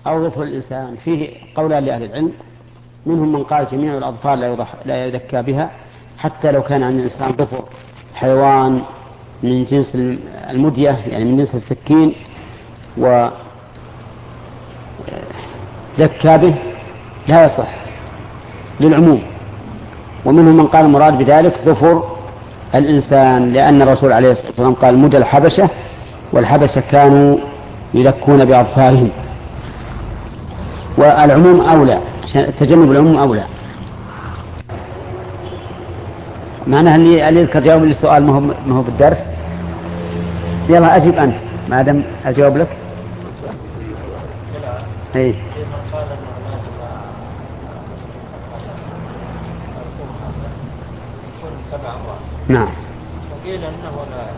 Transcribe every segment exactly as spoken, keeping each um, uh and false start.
أو ظفر الإنسان فيه قولان لأهل العلم، منهم من قال جميع الأظفار لا, لا يذكى بها حتى لو كان عن الإنسان ظفر حيوان من جنس المدية يعني من جنس السكين وذكى به لا يصح للعموم. ومنهم من قال المراد بذلك ظفر الإنسان، لأن الرسول عليه الصلاة والسلام قال مدى الحبشة، والحبشة كانوا يذكون بأظفارهم. والعموم أولى، تجنب العموم أولى. معناها اللي اللي يذكر جواب للسؤال ما هو ما هو بالدرس. يلا أجيب أنت ما دام أجاوب لك. إيه. نعم. وقيل أنه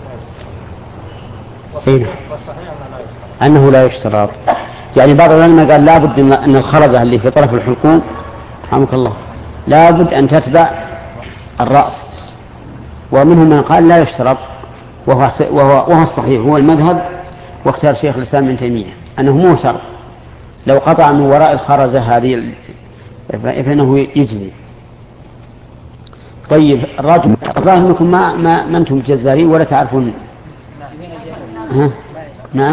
لا يشترط. أنه لا يشترط. يعني بعض العلماء قال لابد أن الخرزة اللي في طرف الحلقوم رحمك الله لابد أن تتبع الرأس، ومنهم من قال لا يشترط، وهو, وهو, وهو الصحيح، هو المذهب واختار شيخ الإسلام ابن تيمية أنه مو شرط. لو قطع من وراء الخرزة هذه فإنه يجزي. طيب الرجل الظاهر أنكم ما, ما, ما أنتم جزارين ولا تعرفون. ها؟ نعم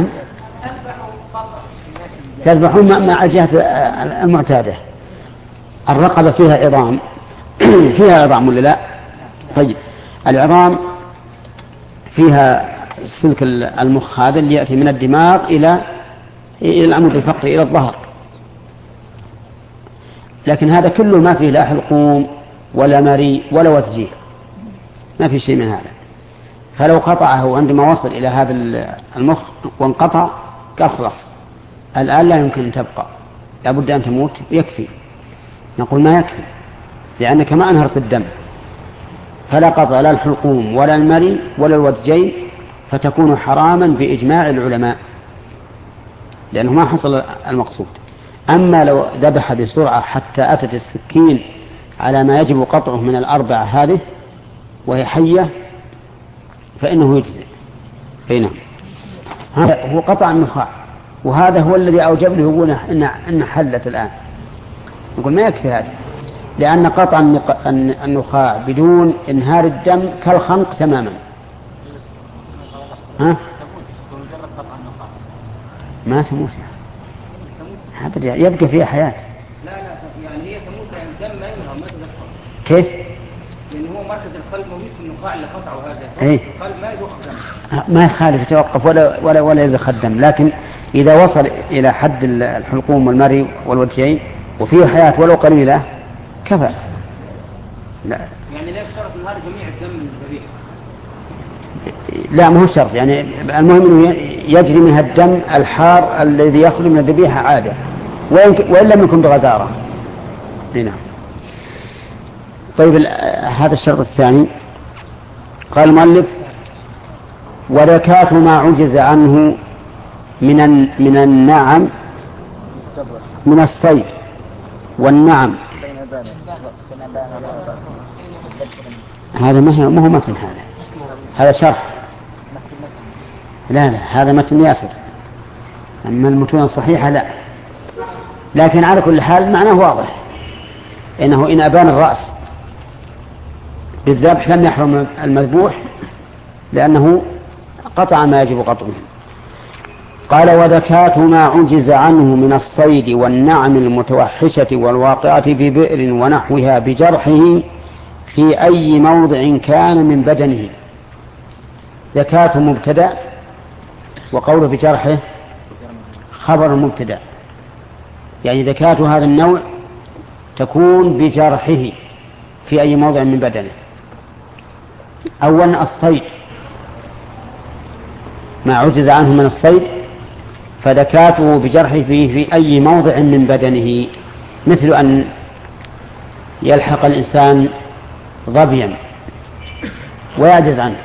تذبحون مع الجهة المعتادة. الرقبة فيها عظام فيها عظام ولا لا؟ طيب العظام فيها السلك المخ هذا اللي يأتي من الدماغ إلى إلى العمود الفقري إلى الظهر، لكن هذا كله ما فيه لا حلقوم ولا مري ولا وتجيه، ما في شيء من هذا. فلو قطعه عندما وصل إلى هذا المخ وانقطع قال خلاص الآن لا يمكن أن تبقى، لابد أن تموت، يكفي. نقول ما يكفي، لأنك ما أنهرت الدم، فلا قطع لا الحلقوم ولا المري ولا الوتجين، فتكون حراما بإجماع العلماء لأنه ما حصل المقصود. أما لو ذبح بسرعة حتى أتت السكين على ما يجب قطعه من الأربعة هذه وهي حية فإنه يجزئ. نعم هذا هو قطع النخاع، وهذا هو الذي أوجب له يقول إن إن حلت الآن. نقول ما يكفي هذا، لأن قطع النخاع بدون إنهار الدم كالخنق تماما. ها؟ ما تموت أبدا، يبقى فيها حياة. لا لا يعني هي تموت يعني الدم ما ينهر ما تدخل. كيف؟ لأن هو مركز القلب موجود في النخاع اللي قطعه هذا. إيه؟ القلب ما يدخل دم. ما يخالف يتوقف ولا ولا ولا يزخ الدم، لكن إذا وصل إلى حد الحلقوم والمري والوجهين وفيه حياة ولو قليلة كفى. لا يعني لا يشترط انهار جميع الدم من الذبيحة. لا ما هو شرط، يعني المهم انه يجري منها الدم الحار الذي يخرج من الذبيحة عادة وإن لم يكن بغزارة. نعم. طيب هذا الشرط الثاني. قال المؤلف وذكاة ما عجز عنه من من النعم من الصيد والنعم. هذا ما هو ما هو متن، هذا هذا شرح. لا لا هذا متن ياسر، أما المتون الصحيحة لا. لكن على كل حال معناه واضح، إنه إن أبان الرأس بالذبح لم يحرم المذبوح لأنه قطع ما يجب قطعه. قال وذكاة ما عجز عنه من الصيد والنعم المتوحشة والواقعة في بئر ونحوها بجرحه في أي موضع كان من بدنه. ذكاة مبتدأ وقوله بجرحه خبر مبتدأ، يعني ذكاة هذا النوع تكون بجرحه في أي موضع من بدنه. أولا الصيد ما عجز عنه من الصيد فذكاته بجرحه فيه في أي موضع من بدنه، مثل أن يلحق الإنسان ظبيا ويعجز عنه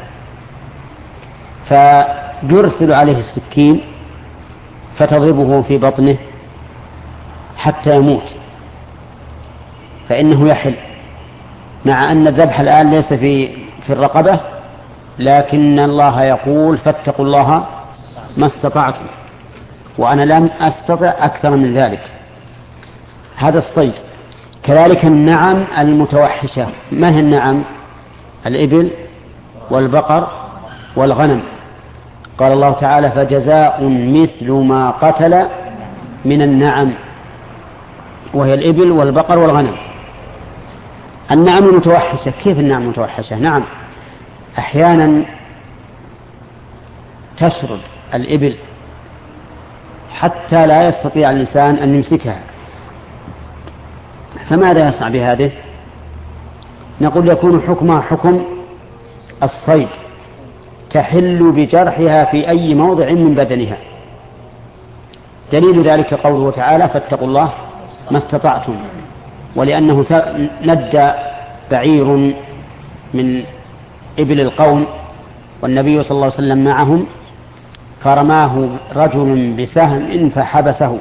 فيرسل عليه السكين فتضربه في بطنه حتى يموت، فإنه يحل، مع أن الذبح الآن ليس في في الرقبة، لكن الله يقول فاتقوا الله ما استطعتم. وأنا لم أستطع أكثر من ذلك. هذا الصيد. كذلك النعم المتوحشة. ما هي النعم؟ الإبل والبقر والغنم. قال الله تعالى فجزاء مثل ما قتل من النعم، وهي الإبل والبقر والغنم. النعم المتوحشة. كيف النعم المتوحشة؟ نعم، أحيانا تشرد الإبل حتى لا يستطيع الإنسان أن يمسكها، فماذا يصنع بهذه؟ نقول يكون حكمها حكم الصيد، تحل بجرحها في أي موضع من بدنها. دليل ذلك قوله تعالى فاتقوا الله ما استطعتم، ولأنه ندى بعير من إبل القوم والنبي صلى الله عليه وسلم معهم، فرماه رجل بسهم فحبسه،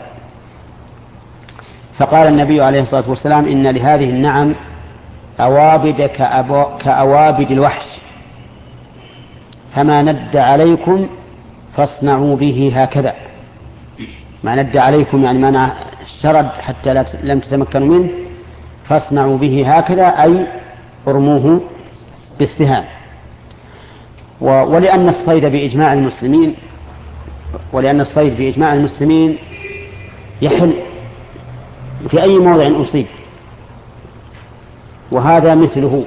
فقال النبي عليه الصلاة والسلام إن لهذه النعم أوابد كأوابد الوحش، فما ند عليكم فاصنعوا به هكذا. ما ند عليكم يعني ما شرد حتى لم تتمكنوا منه، فاصنعوا به هكذا أي ارموه بالسهام. ولأن الصيد بإجماع المسلمين ولأن الصيد بإجماع المسلمين يحل في أي موضع أصيب، وهذا مثله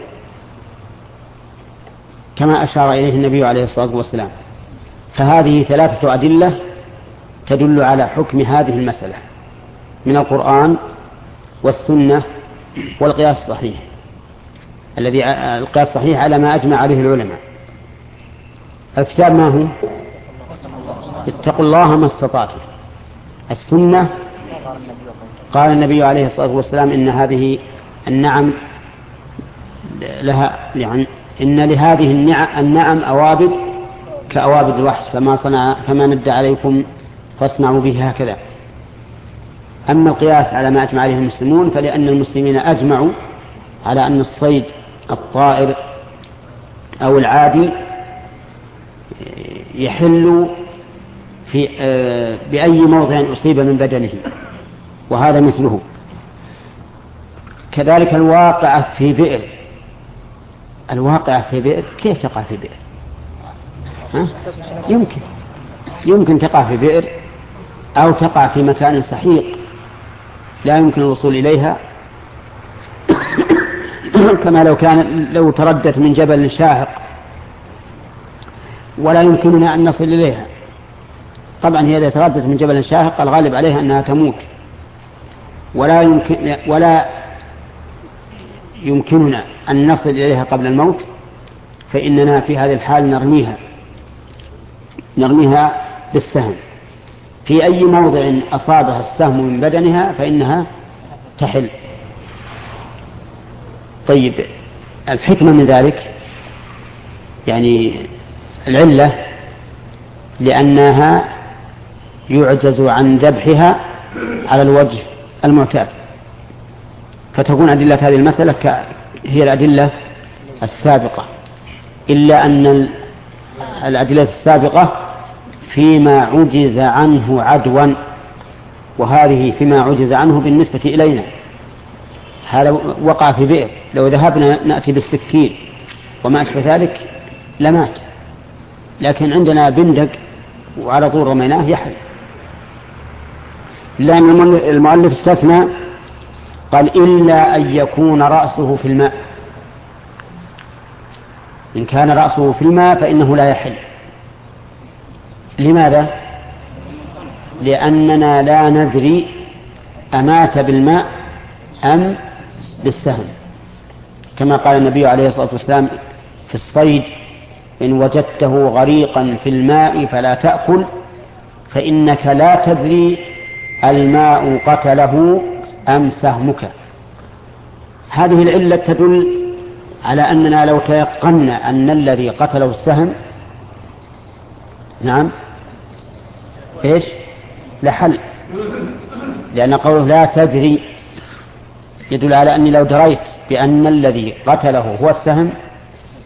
كما أشار إليه النبي عليه الصلاة والسلام. فهذه ثلاثة أدلة تدل على حكم هذه المسألة من القرآن والسنة والقياس الصحيح، الذي القياس الصحيح على ما أجمع عليه العلماء. الكتاب ما هو؟ اتقوا الله ما استطعتم. السنة قال النبي عليه الصلاة والسلام إن هذه النعم لها يعني إن لهذه النعم أوابد كأوابد الوحش، فما صنع فما ند عليكم فاصنعوا به هكذا. أما القياس على ما أجمع عليه المسلمون فلأن المسلمين أجمعوا على أن الصيد الطائر أو العادي يحل في بأي موضع أصيب من بدنه، وهذا مثله. كذلك الواقعة في بئر. الواقعة في بئر كيف تقع في بئر؟ ها؟ يمكن يمكن تقع في بئر أو تقع في مكان سحيق لا يمكن الوصول إليها كما لو كان لو تردت من جبل شاهق ولا يمكننا أن نصل إليها. طبعا هي إذا تردت من جبل شاهق الغالب عليها أنها تموت، ولا يمكن ولا يمكننا أن نصل إليها قبل الموت، فإننا في هذه الحال نرميها نرميها بالسهم في أي موضع أصابها السهم من بدنها فإنها تحل. طيب، الحكمة من ذلك يعني العلة لأنها يعجز عن ذبحها على الوجه المعتاد، فتكون أدلة هذه المسألة هي الأدلة السابقة، إلا أن الأدلة السابقة فيما عجز عنه عدوا، وهذه فيما عجز عنه بالنسبة إلينا. هذا وقع في بئر، لو ذهبنا نأتي بالسكين وما أشبه ذلك لمات، لكن عندنا بندق وعلى طول رميناه يحل. لأن المؤلف استثنى قال إلا أن يكون رأسه في الماء. إن كان رأسه في الماء فإنه لا يحل. لماذا؟ لأننا لا ندري أمات بالماء أم بالسهم، كما قال النبي عليه الصلاة والسلام في الصيد إن وجدته غريقا في الماء فلا تأكل فإنك لا تدري الماء قتله أم سهمك. هذه العلة تدل على أننا لو تيقنا أن الذي قتله السهم نعم إيش لحل، لأن قوله لا تدري يدل على أني لو دريت بأن الذي قتله هو السهم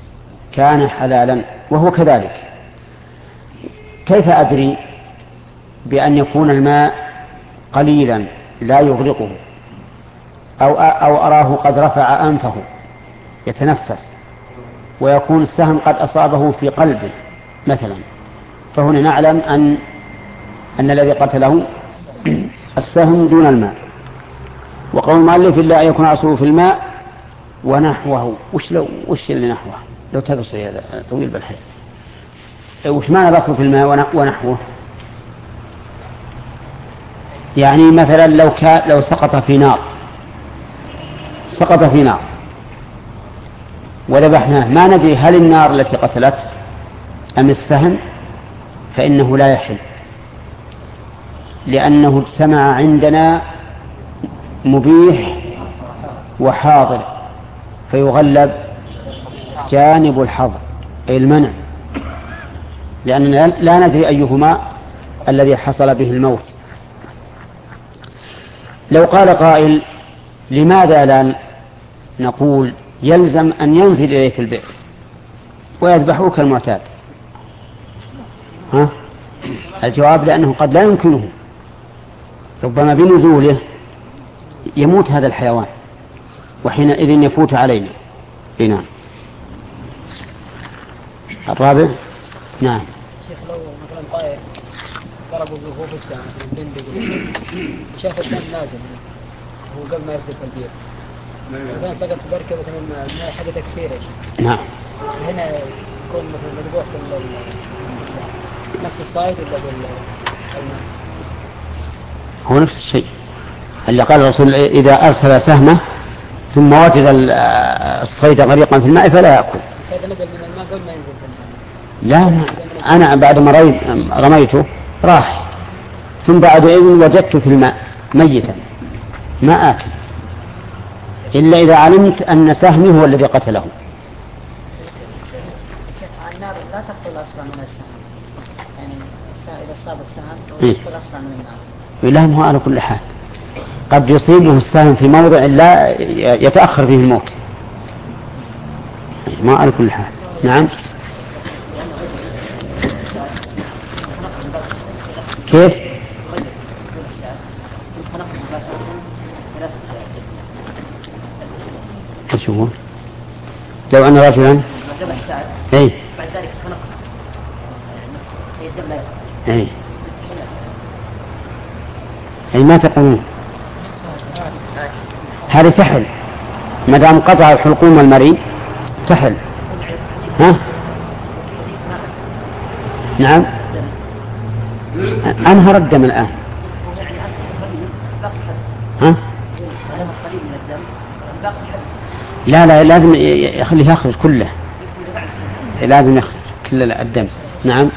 كان حلالا، وهو كذلك. كيف أدري؟ بأن يكون الماء قليلا لا يغرقه، أو أو أراه قد رفع أنفه يتنفس، ويكون السهم قد أصابه في قلبه مثلا، فهنا نعلم أن أن الذي قتله السهم دون الماء. وقول المؤلف إلا أن يكون عصره في الماء ونحوه. وش لو وش اللي نحوه؟ لو تبصر هذا طويل بالحياة. وش معنى الأصل في الماء ونحوه؟ يعني مثلا لو كان لو سقط في نار سقط في نار وذبحناه، ما ندري هل النار التي قتلت أم السهم، فإنه لا يحل، لأنه اجتمع عندنا مبيح وحاضر، فيغلب جانب الحظر أي المنع، لأننا لا ندري أيهما الذي حصل به الموت. لو قال قائل لماذا لا نقول يلزم أن ينزل إليك البئر ويذبحوه كالمعتاد؟ ها؟ الجواب لأنه قد لا يمكنه، ربما بنزوله يموت هذا الحيوان وحينئذ يفوت علينا. نعم. الرابع. نعم. شيخ لو مثلا طائر ضربوا به في الساعة من بندق شاف الدم نازل هو قبل ما يصل البير، مثلا سقط بركة مثلا من حاجة تكسير. نعم. هنا يكون مثلا مذبوح نفس الصيد ولا بالماء؟ هو نفس الشيء اللي قال الرسول إذا أرسل سهمه ثم وجد الصيد غريقا في الماء فلا يأكل. الصيد نزل من الماء قبل ما ينزل في الماء. لا، أنا بعد ما رميته راح، ثم بعد إذن وجدته في الماء ميتا ما آكل إلا إذا علمت أن سهمي هو الذي قتله. النار لا تقتل أسرع من السهم، يعني إذا صاب السهم تقتل أسرع من النار. لا، هو على كل حال قد يصيبه السهم في موضع لا يتأخر فيه الموت، ما على كل حال. نعم. كيف؟ ايش هو؟ لو أن رجلا اي بعد ذلك خنق الدم لا يخرج. اي اي ما تقولون هذه تحل ما دام قطع الحلقوم المريء تحل. ها؟ نعم. أنهر الدم الآن. ها؟ لا لا لازم يخليه يخرج كله، لازم يخرج كل الدم. نعم.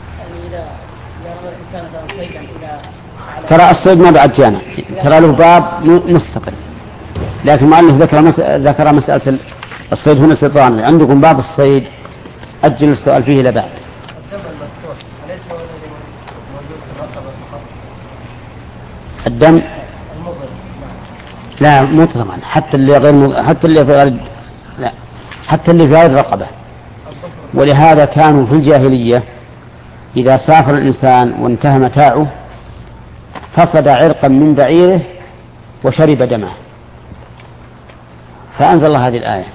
ترى الصيد ما بعد جانا، ترى له باب مستقل، لكن المؤلف ذكر مس... ذكر مسألة الصيد هنا استطران. عندكم باب الصيد أجل السؤال فيه إلى بعد. الدم لا مو طبعا، حتى اللي غير م... حتى اللي في غير لا حتى اللي في غير رقبة. ولهذا كانوا في الجاهلية إذا سافر الإنسان وانتهى متاعه فصد عرقا من بعيره وشرب دمه، فأنزل الله هذه الآية.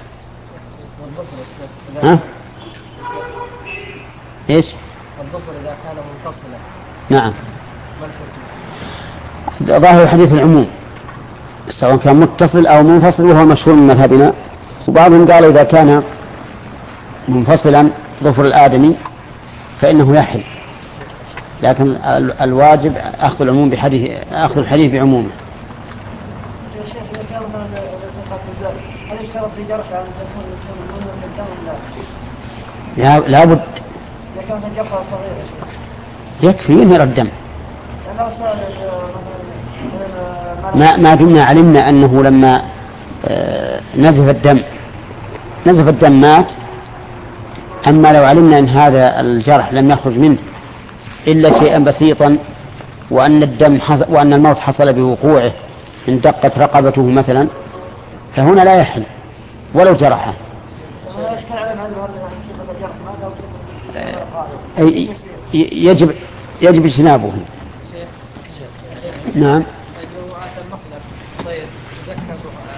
ها؟ إيش؟ الظفر إذا كان منفصلا. نعم. ظاهر الحديث العموم سواء كان متصل أو منفصل، وهو مشهور من مذهبنا. وبعضهم قال إذا كان منفصلا ظفر الآدمي فإنه يحل، لكن الواجب أخذ العموم بحديث أخذ الحديث بعمومه. لا لابد يكفي ينهر الدم. ما ما دمنا علمنا أنه لما نزف الدم نزف الدم مات. أما لو علمنا أن هذا الجرح لم يخرج منه إلا شيئا بسيطا، وأن الدم حصل وأن الموت حصل بوقوعه إن دقت رقبته مثلا، فهنا لا يحل ولو جرحه. يجب يجب اجتنابه نعم. لو أتى المطلب طيب يذكر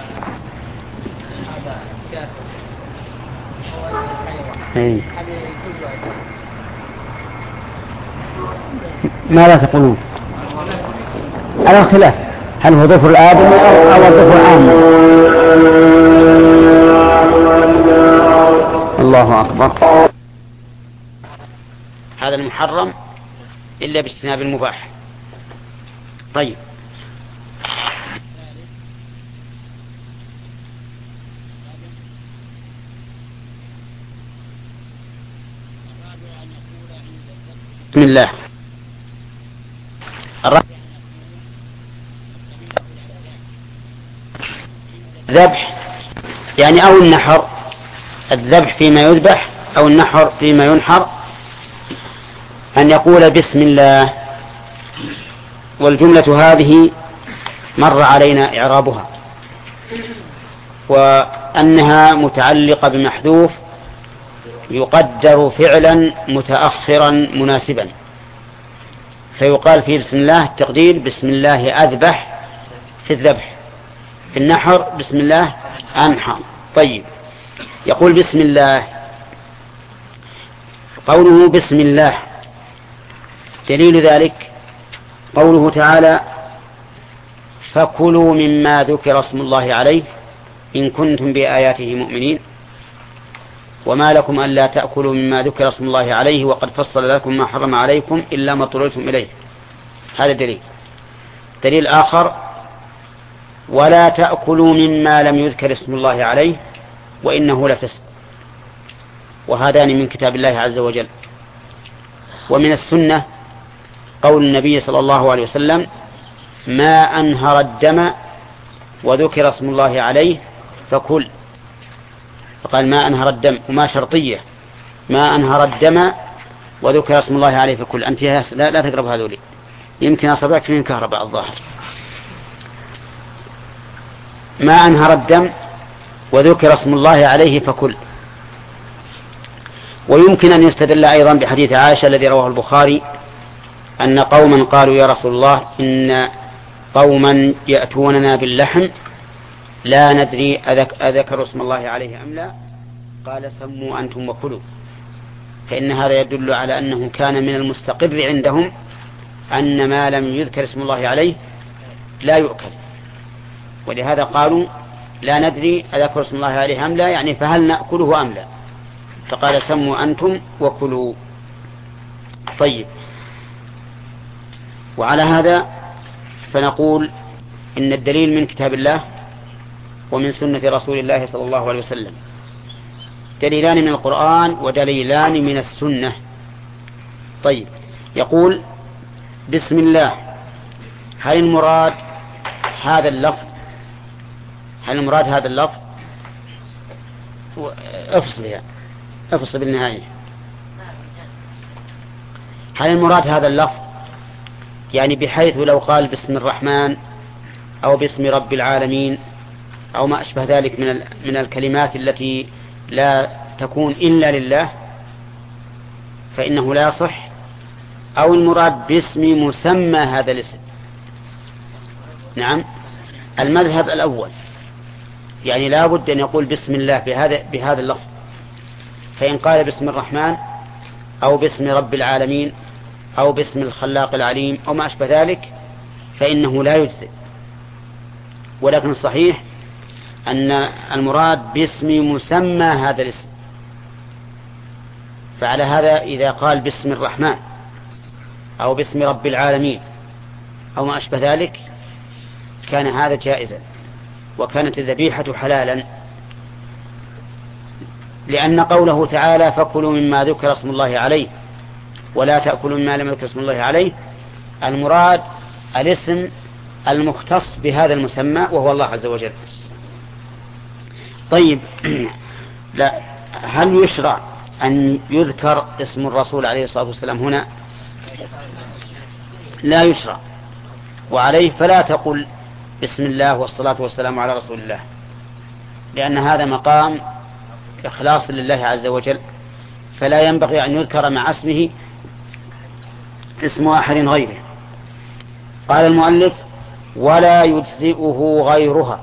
هذا كافر هو الحيوان هذه كل واحد ما لا تقولون على الخلاف هل هو ظفر الآدم أو الظفر العام؟ الله أكبر. هذا المحرم إلا باجتناب المباح. طيب بسم الله. ذبح يعني أو النحر، الذبح فيما يذبح أو النحر فيما ينحر، أن يقول بسم الله. والجملة هذه مر علينا إعرابها، وأنها متعلقة بمحذوف يقدر فعلا متأخرا مناسبا، فيقال فيه بسم الله التقدير بسم الله أذبح في الذبح، في النحر بسم الله أنحر. طيب يقول بسم الله، قوله بسم الله دليل ذلك قوله تعالى فكلوا مما ذكر اسم الله عليه إن كنتم بآياته مؤمنين وما لكم ألا تأكلوا مما ذكر اسم الله عليه وقد فصل لكم ما حرم عليكم إلا ما اضطررتم إليه. هذا دليل. دليل آخر ولا تأكلوا مما لم يذكر اسم الله عليه وإنه لفسق، وهذان من كتاب الله عز وجل. ومن السنة قول النبي صلى الله عليه وسلم ما أنهر الدم وذكر اسم الله عليه فكل، فقال ما أنهر الدم وما شرطية، ما أنهر الدم وذكر اسم الله عليه فكل. أنت لا, لا تقرب هذولي يمكن أصبعك فيهم كهرباء الظاهر. ما أنهر الدم وذكر اسم الله عليه فكل. ويمكن أن يستدل أيضا بحديث عائشة الذي رواه البخاري أن قوما قالوا يا رسول الله إن قوما يأتوننا باللحم لا ندري أذكر اسم الله عليه أم لا، قال سموا أنتم وكلوا. فإن هذا يدل على أنه كان من المستقر عندهم أن ما لم يذكر اسم الله عليه لا يؤكل، ولهذا قالوا لا ندري أذكر اسم الله عليه أم لا، يعني فهل نأكله أم لا، فقال سموا أنتم وكلوا. طيب وعلى هذا فنقول إن الدليل من كتاب الله ومن سنة رسول الله صلى الله عليه وسلم، دليلان من القرآن ودليلان من السنة. طيب يقول بسم الله، هل المراد هذا اللفظ هل المراد هذا اللفظ افصل بها افصل بالنهاية هل المراد هذا اللفظ يعني بحيث لو قال باسم الرحمن أو باسم رب العالمين أو ما أشبه ذلك من من الكلمات التي لا تكون إلا لله فإنه لا يصح، أو المراد باسم مسمى هذا الاسم؟ نعم المذهب الأول، يعني لا بد أن يقول بسم الله بهذا بهذا اللفظ، فإن قال باسم الرحمن أو باسم رب العالمين أو باسم الخلاق العليم أو ما أشبه ذلك فإنه لا يجزئ. ولكن الصحيح أن المراد باسم مسمى هذا الاسم، فعلى هذا إذا قال باسم الرحمن أو باسم رب العالمين أو ما أشبه ذلك كان هذا جائزا وكانت الذبيحة حلالا، لأن قوله تعالى فكلوا مما ذكر اسم الله عليه ولا تأكلوا مما لم يذكر اسم الله عليه المراد الاسم المختص بهذا المسمى وهو الله عز وجل. طيب لا هل يشرع أن يذكر اسم الرسول عليه الصلاة والسلام هنا؟ لا يشرع، وعليه فلا تقل بسم الله والصلاة والسلام على رسول الله، لأن هذا مقام إخلاص لله عز وجل، فلا ينبغي أن يذكر مع اسمه اسم أحد غيره. قال المؤلف ولا يجزئه غيرها.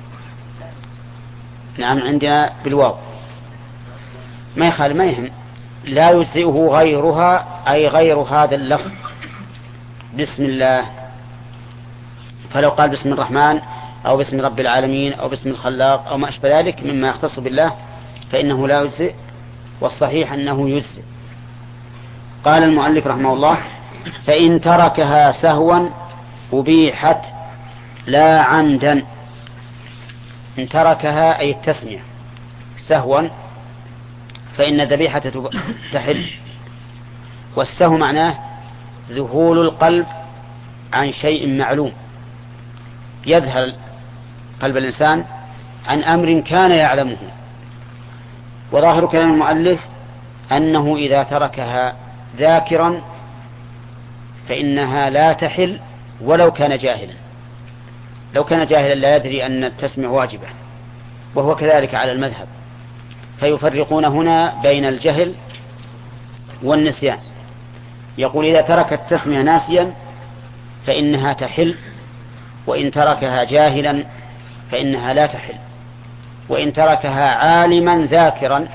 نعم عندنا بالواو ما يخالف ما يهم. لا يجزئه غيرها أي غير هذا اللفظ بسم الله. فلو قال بسم الرحمن أو بسم رب العالمين أو بسم الخلاق أو ما أشبه ذلك مما يختص بالله فإنه لا يجزئ، والصحيح أنه يجزئ. قال المؤلف رحمه الله فإن تركها سهوا أبيحت لا عمدا. إن تركها أي التسمية سهوا فإن الذبيحة تحل. والسهو معناه ذهول القلب عن شيء معلوم، يذهل قلب الإنسان عن أمر كان يعلمه. وظاهر كلام المؤلف أنه إذا تركها ذاكرا فإنها لا تحل ولو كان جاهلا. لو كان جاهلا لا يدري أن التسمية واجبة، وهو كذلك على المذهب، فيفرقون هنا بين الجهل والنسيان. يقول إذا ترك التسمية ناسيا فإنها تحل، وإن تركها جاهلا فإنها لا تحل، وإن تركها عالما ذاكرا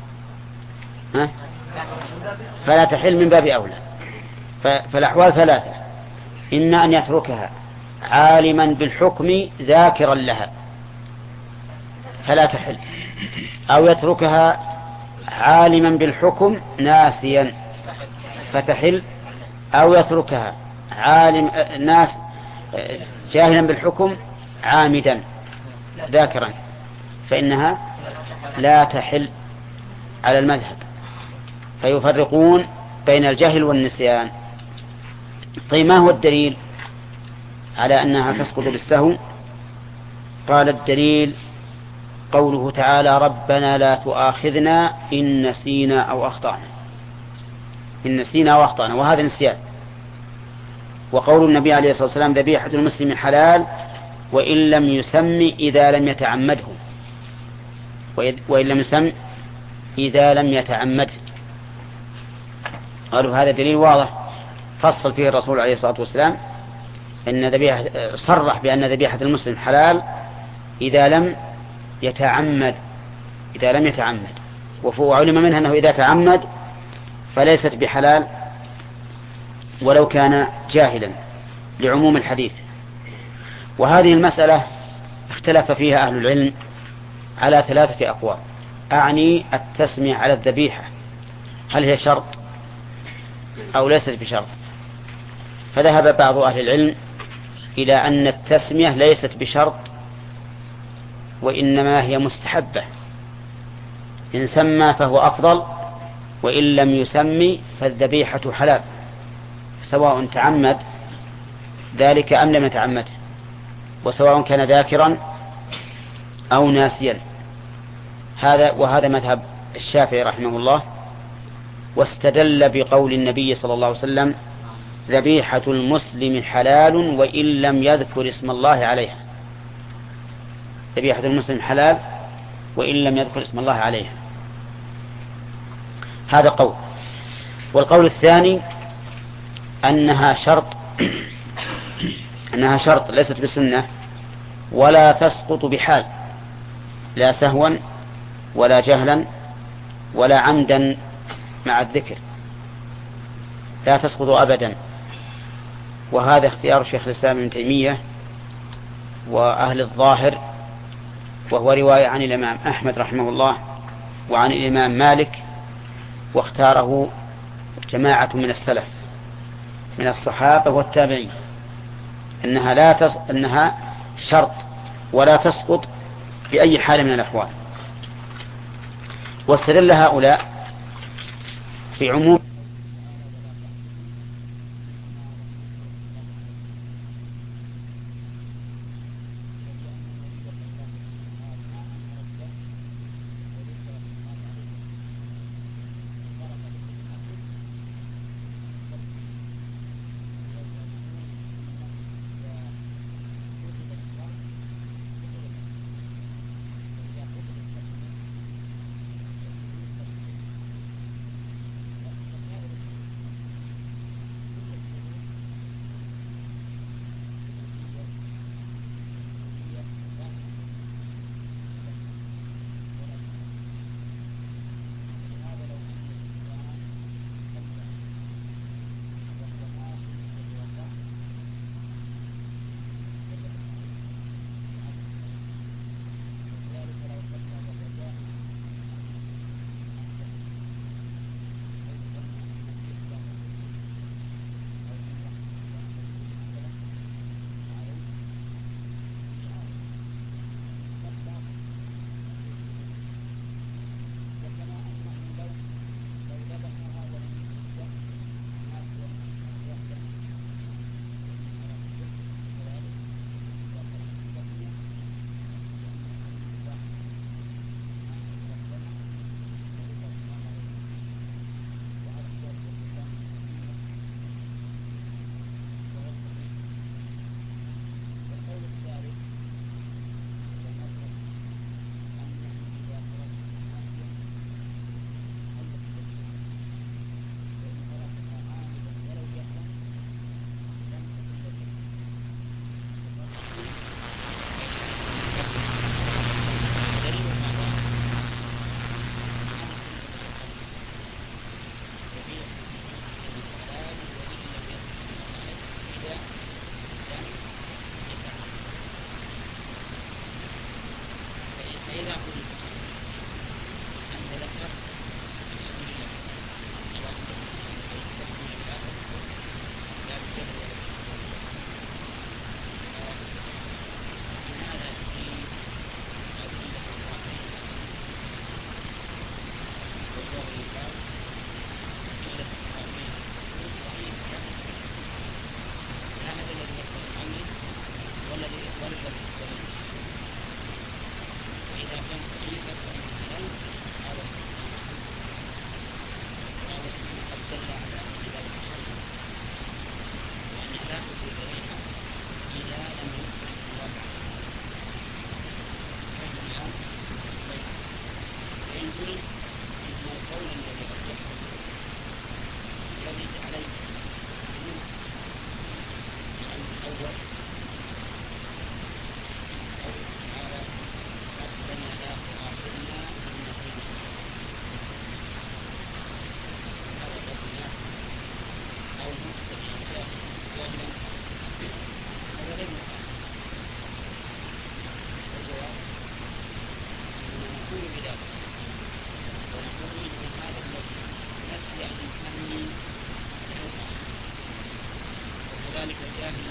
فلا تحل من باب أولى. فالأحوال ثلاثة: إما أن يتركها عالما بالحكم ذاكرا لها فلا تحل، أو يتركها عالما بالحكم ناسيا فتحل، أو يتركها عالم ناس جاهلا بالحكم عامدا ذاكرا فإنها لا تحل على المذهب. فيفرقون بين الجهل والنسيان. طيب ما هو الدليل على أنها تسقط بالسهو؟ قال الدليل قوله تعالى ربنا لا تؤاخذنا إن نسينا أو أخطأنا. إن نسينا أو أخطأنا، وهذا نسيان. وقول النبي عليه الصلاة والسلام ذبيحة المسلم حلال وإن لم يسم إذا لم يتعمده، وإن لم يسم إذا لم يتعمده. قالوا هذا دليل واضح فصل فيه الرسول عليه الصلاة والسلام إن ذبيحة صرح بأن ذبيحة المسلم حلال إذا لم يتعمد إذا لم يتعمد وعلم منها أنه إذا تعمد فليست بحلال ولو كان جاهلا لعموم الحديث. وهذه المسألة اختلف فيها أهل العلم على ثلاثة أقوال، أعني التسمية على الذبيحة هل هي شرط أو ليست بشرط. فذهب بعض أهل العلم إلى أن التسمية ليست بشرط وإنما هي مستحبة، إن سمى فهو أفضل وإن لم يسمي فالذبيحة حلال سواء تعمد ذلك أم لم يتعمد، وسواء كان ذاكرا أو ناسيا. هذا وهذا مذهب الشافعي رحمه الله، واستدل بقول النبي صلى الله عليه وسلم ذبيحة المسلم حلال وإن لم يذكر اسم الله عليها. ذبيحة المسلم حلال وإن لم يذكر اسم الله عليها، هذا قول. والقول الثاني أنها شرط أنها شرط ليست بسنة ولا تسقط بحال، لا سهوا ولا جهلا ولا عمدا مع الذكر، لا تسقط أبدا. وهذا اختيار شيخ الإسلام ابن تيمية وأهل الظاهر، وهو رواية عن الإمام أحمد رحمه الله وعن الإمام مالك، واختاره جماعة من السلف من الصحابة والتابعين أنها لا تس... أنها شرط ولا تسقط بأي حال من الأحوال. واستدل هؤلاء في عموم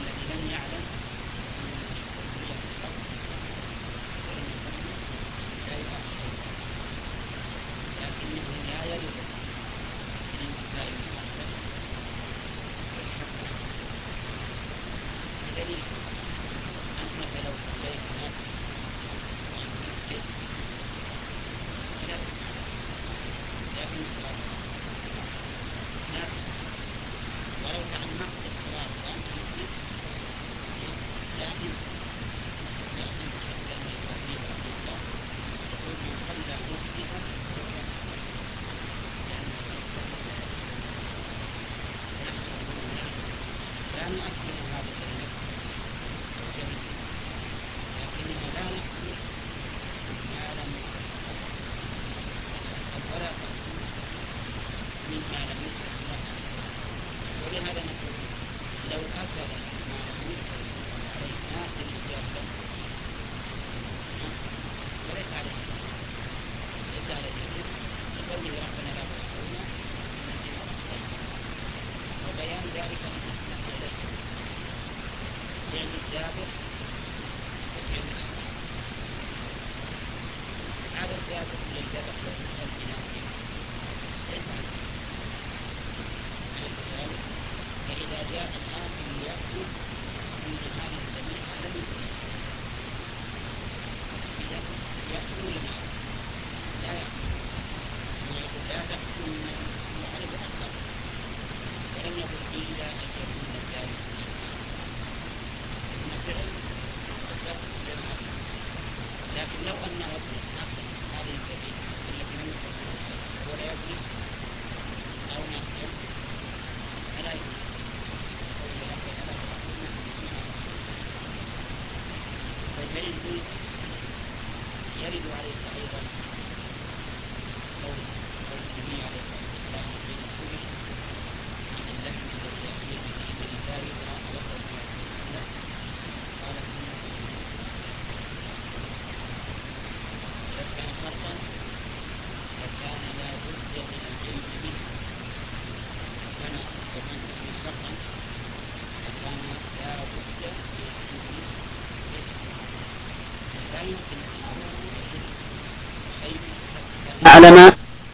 أعلم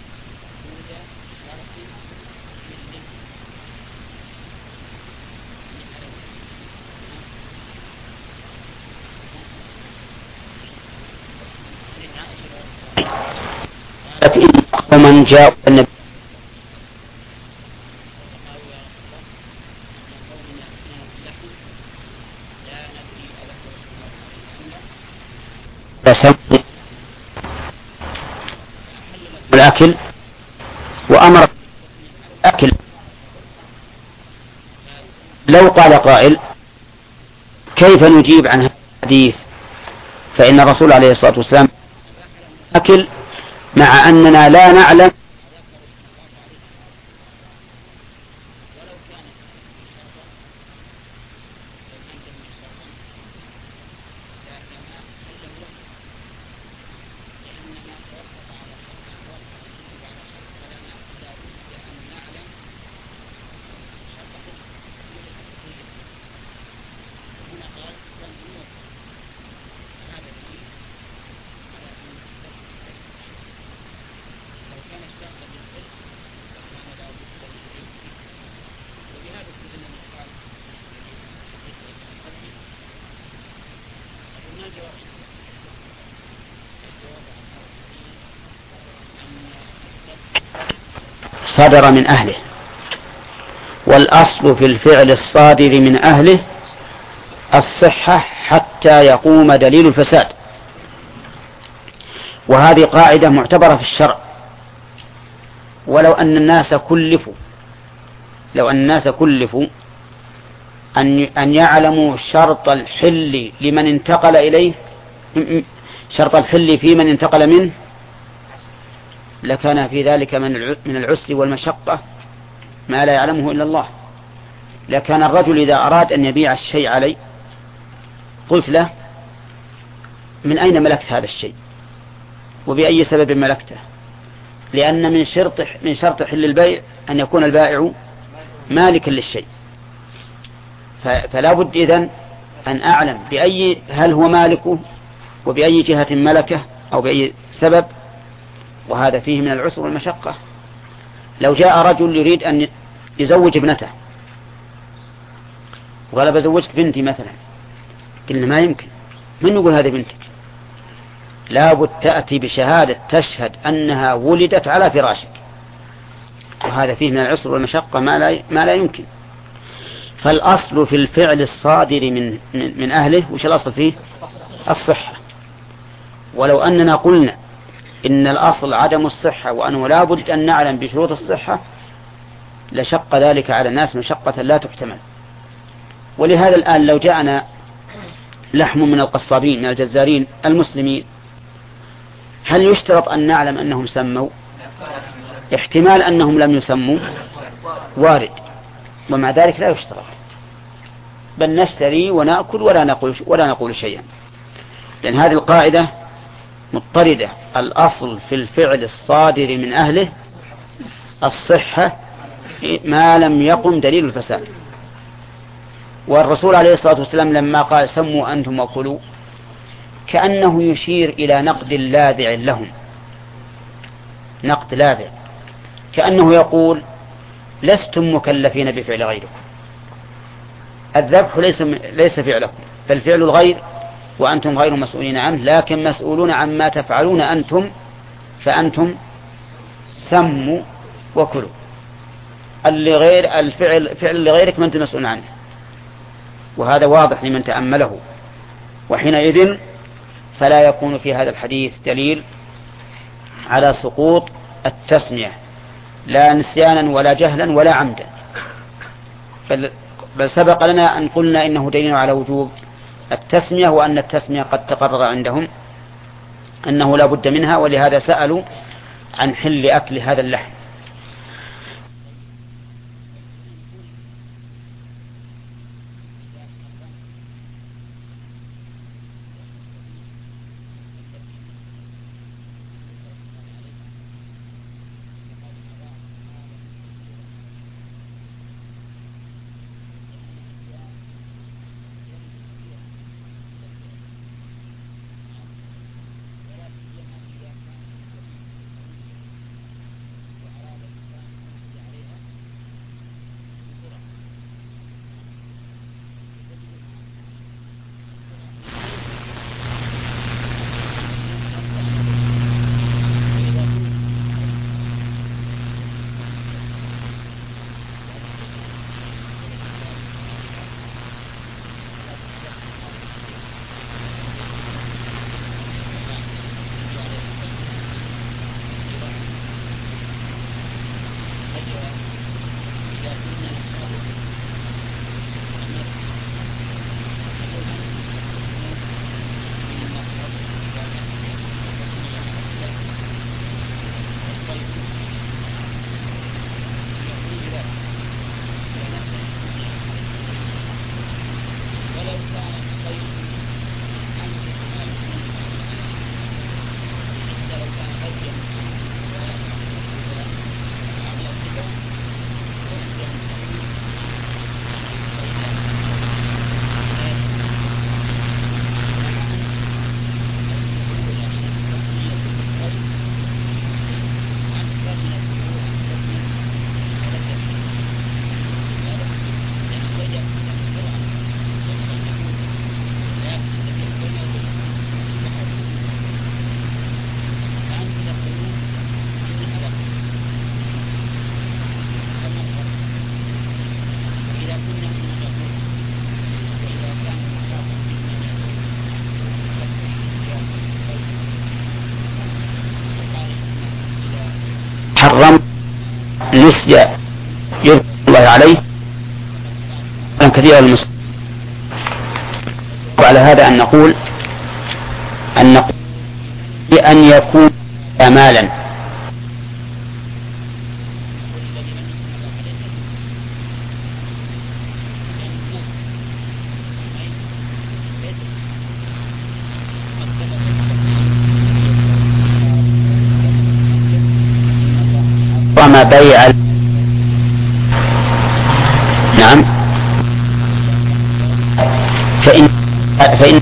ومن جاء النبي الأكل وأمر الأكل. لو قال قائل كيف نجيب عن هذا الحديث فإن الرسول عليه الصلاة والسلام أكل مع أننا لا نعلم صدر من أهله، والأصل في الفعل الصادر من أهله الصحة حتى يقوم دليل الفساد، وهذه قاعدة معتبرة في الشرع. ولو أن الناس كلفوا لو أن الناس كلفوا أن أن يعلموا شرط الحل لمن انتقل إليه، شرط الحل في من انتقل منه، لكان في ذلك من العسر والمشقة ما لا يعلمه إلا الله. لكان الرجل إذا أراد أن يبيع الشيء علي قلت له من أين ملكت هذا الشيء وبأي سبب ملكته، لأن من شرط من شرط حل البيع أن يكون البائع مالكا للشيء. فلا بد إذن أن أعلم بأي هل هو مالكه وبأي جهة ملكه أو بأي سبب، وهذا فيه من العسر والمشقة. لو جاء رجل يريد أن يزوج ابنته وقال بزوجك بنتي مثلا، قلنا ما يمكن، من يقول هذه بنتك؟ لابد تأتي بشهادة تشهد أنها ولدت على فراشك، وهذا فيه من العسر والمشقة ما لا, ما لا يمكن. فالأصل في الفعل الصادر من, من, من أهله وش الأصل فيه؟ الصحة. ولو أننا قلنا إن الأصل عدم الصحة وأنه لا بد أن نعلم بشروط الصحة لشق ذلك على الناس مشقة لا تحتمل. ولهذا الآن لو جاءنا لحم من القصابين من الجزارين المسلمين، هل يشترط أن نعلم أنهم سموا؟ احتمال أنهم لم يسموا وارد، ومع ذلك لا يشترط، بل نشتري ونأكل ولا نقول, ولا نقول شيئا، لأن هذه القاعدة مضطردة. الأصل في الفعل الصادر من أهله الصحة ما لم يقم دليل الفساد. والرسول عليه الصلاة والسلام لما قال سموا أنتم وكلوا كأنه يشير إلى نقد لاذع لهم، نقد لاذع، كأنه يقول لستم مكلفين بفعل غيركم، الذبح ليس ليس فعلكم بل فعل الغير وأنتم غير مسؤولين عنه، لكن مسؤولون عما تفعلون أنتم، فأنتم سموا وكلوا. اللي غير الفعل فعل لغيرك ما أنتم مسؤولون عنه، وهذا واضح لمن تأمله. وحينئذ فلا يكون في هذا الحديث دليل على سقوط التسمية لا نسيانا ولا جهلا ولا عمدا، بل سبق لنا أن قلنا إنه دليل على وجوب التسمية، وأن التسمية قد تقرر عندهم أنه لا بد منها، ولهذا سألوا عن حل أكل هذا اللحم. حرم نسي يذكر الله عليه كثيرا المسلم. وعلى هذا أن نقول أن نقول بأن يكون مالا وما بيع. نعم فإن فإن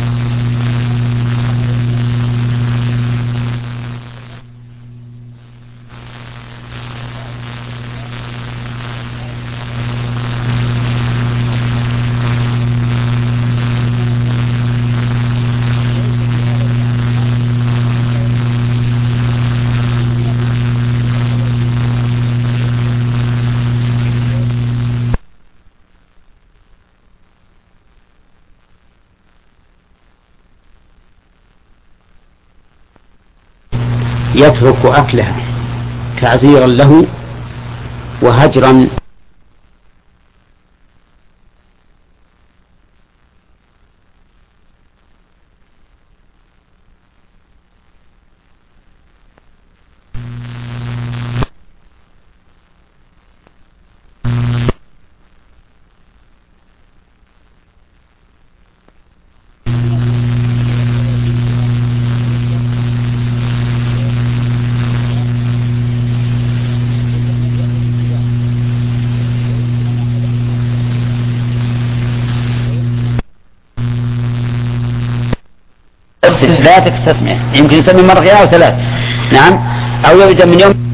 يترك أكلها تعزيرا له وهجرا. لا تستسمع، يمكن يسمي مرة أو ثلاث. نعم، أو يبدأ من يوم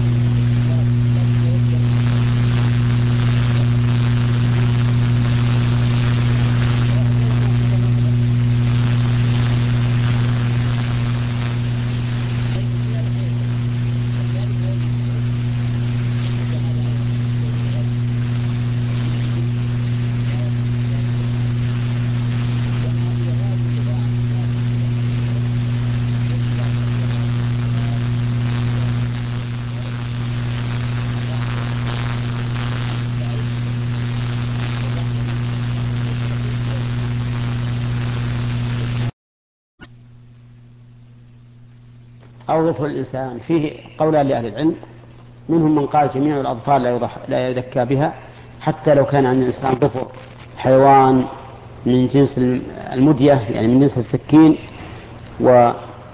أو ظفر الإنسان. فيه قولان لأهل العلم، منهم من قال جميع الأظفار لا, يضح لا يذكى بها حتى لو كان عند الإنسان ظفر حيوان من جنس المدية، يعني من جنس السكين، وذكى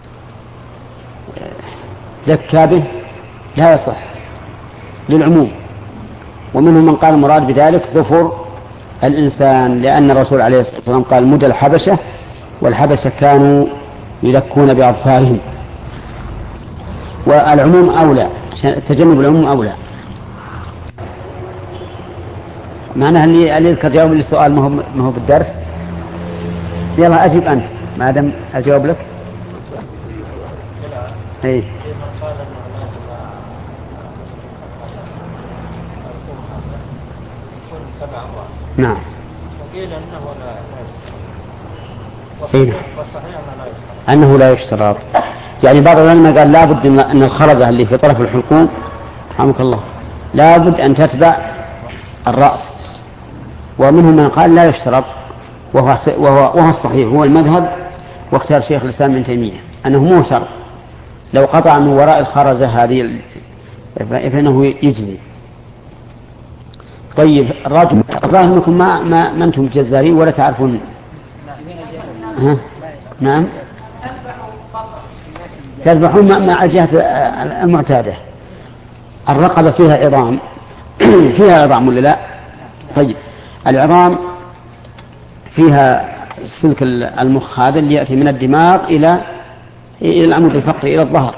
به لا يصح للعموم. ومنهم من قال المراد بذلك ظفر الإنسان، لأن الرسول عليه الصلاة والسلام قال مدى الحبشة، والحبشة كانوا يذكون بأظفارهم. والعموم أولى، تجنب العموم أولى. معناها اللي اللي يذكر جواب للسؤال ما هو ما هو بالدرس. يلا أجيب أنت ما دام أجاوب لك. إيه. نعم. وقيل أنه لا يشترط. أنه لا يشترط. يعني بعض العلماء قال لابد أن الخرزة اللي في طرف الحلقوم رحمك الله لابد أن تتبع الرأس، ومنهم من قال لا يشترط، وهو, وهو, وهو الصحيح، هو المذهب واختار شيخ الإسلام ابن تيمية أنه مو شرط. لو قطع من وراء الخرزة هذه فإنه يجزي. طيب الرجل الظاهر أنكم ما, ما, ما أنتم جزارين ولا تعرفون. ها؟ نعم، تذبحون مع الجهة المعتادة. الرقبة فيها عظام فيها عظام ولا لا؟ طيب العظام فيها سلك المخ هذا اللي يأتي من الدماغ إلى إلى العمود الفقري إلى الظهر،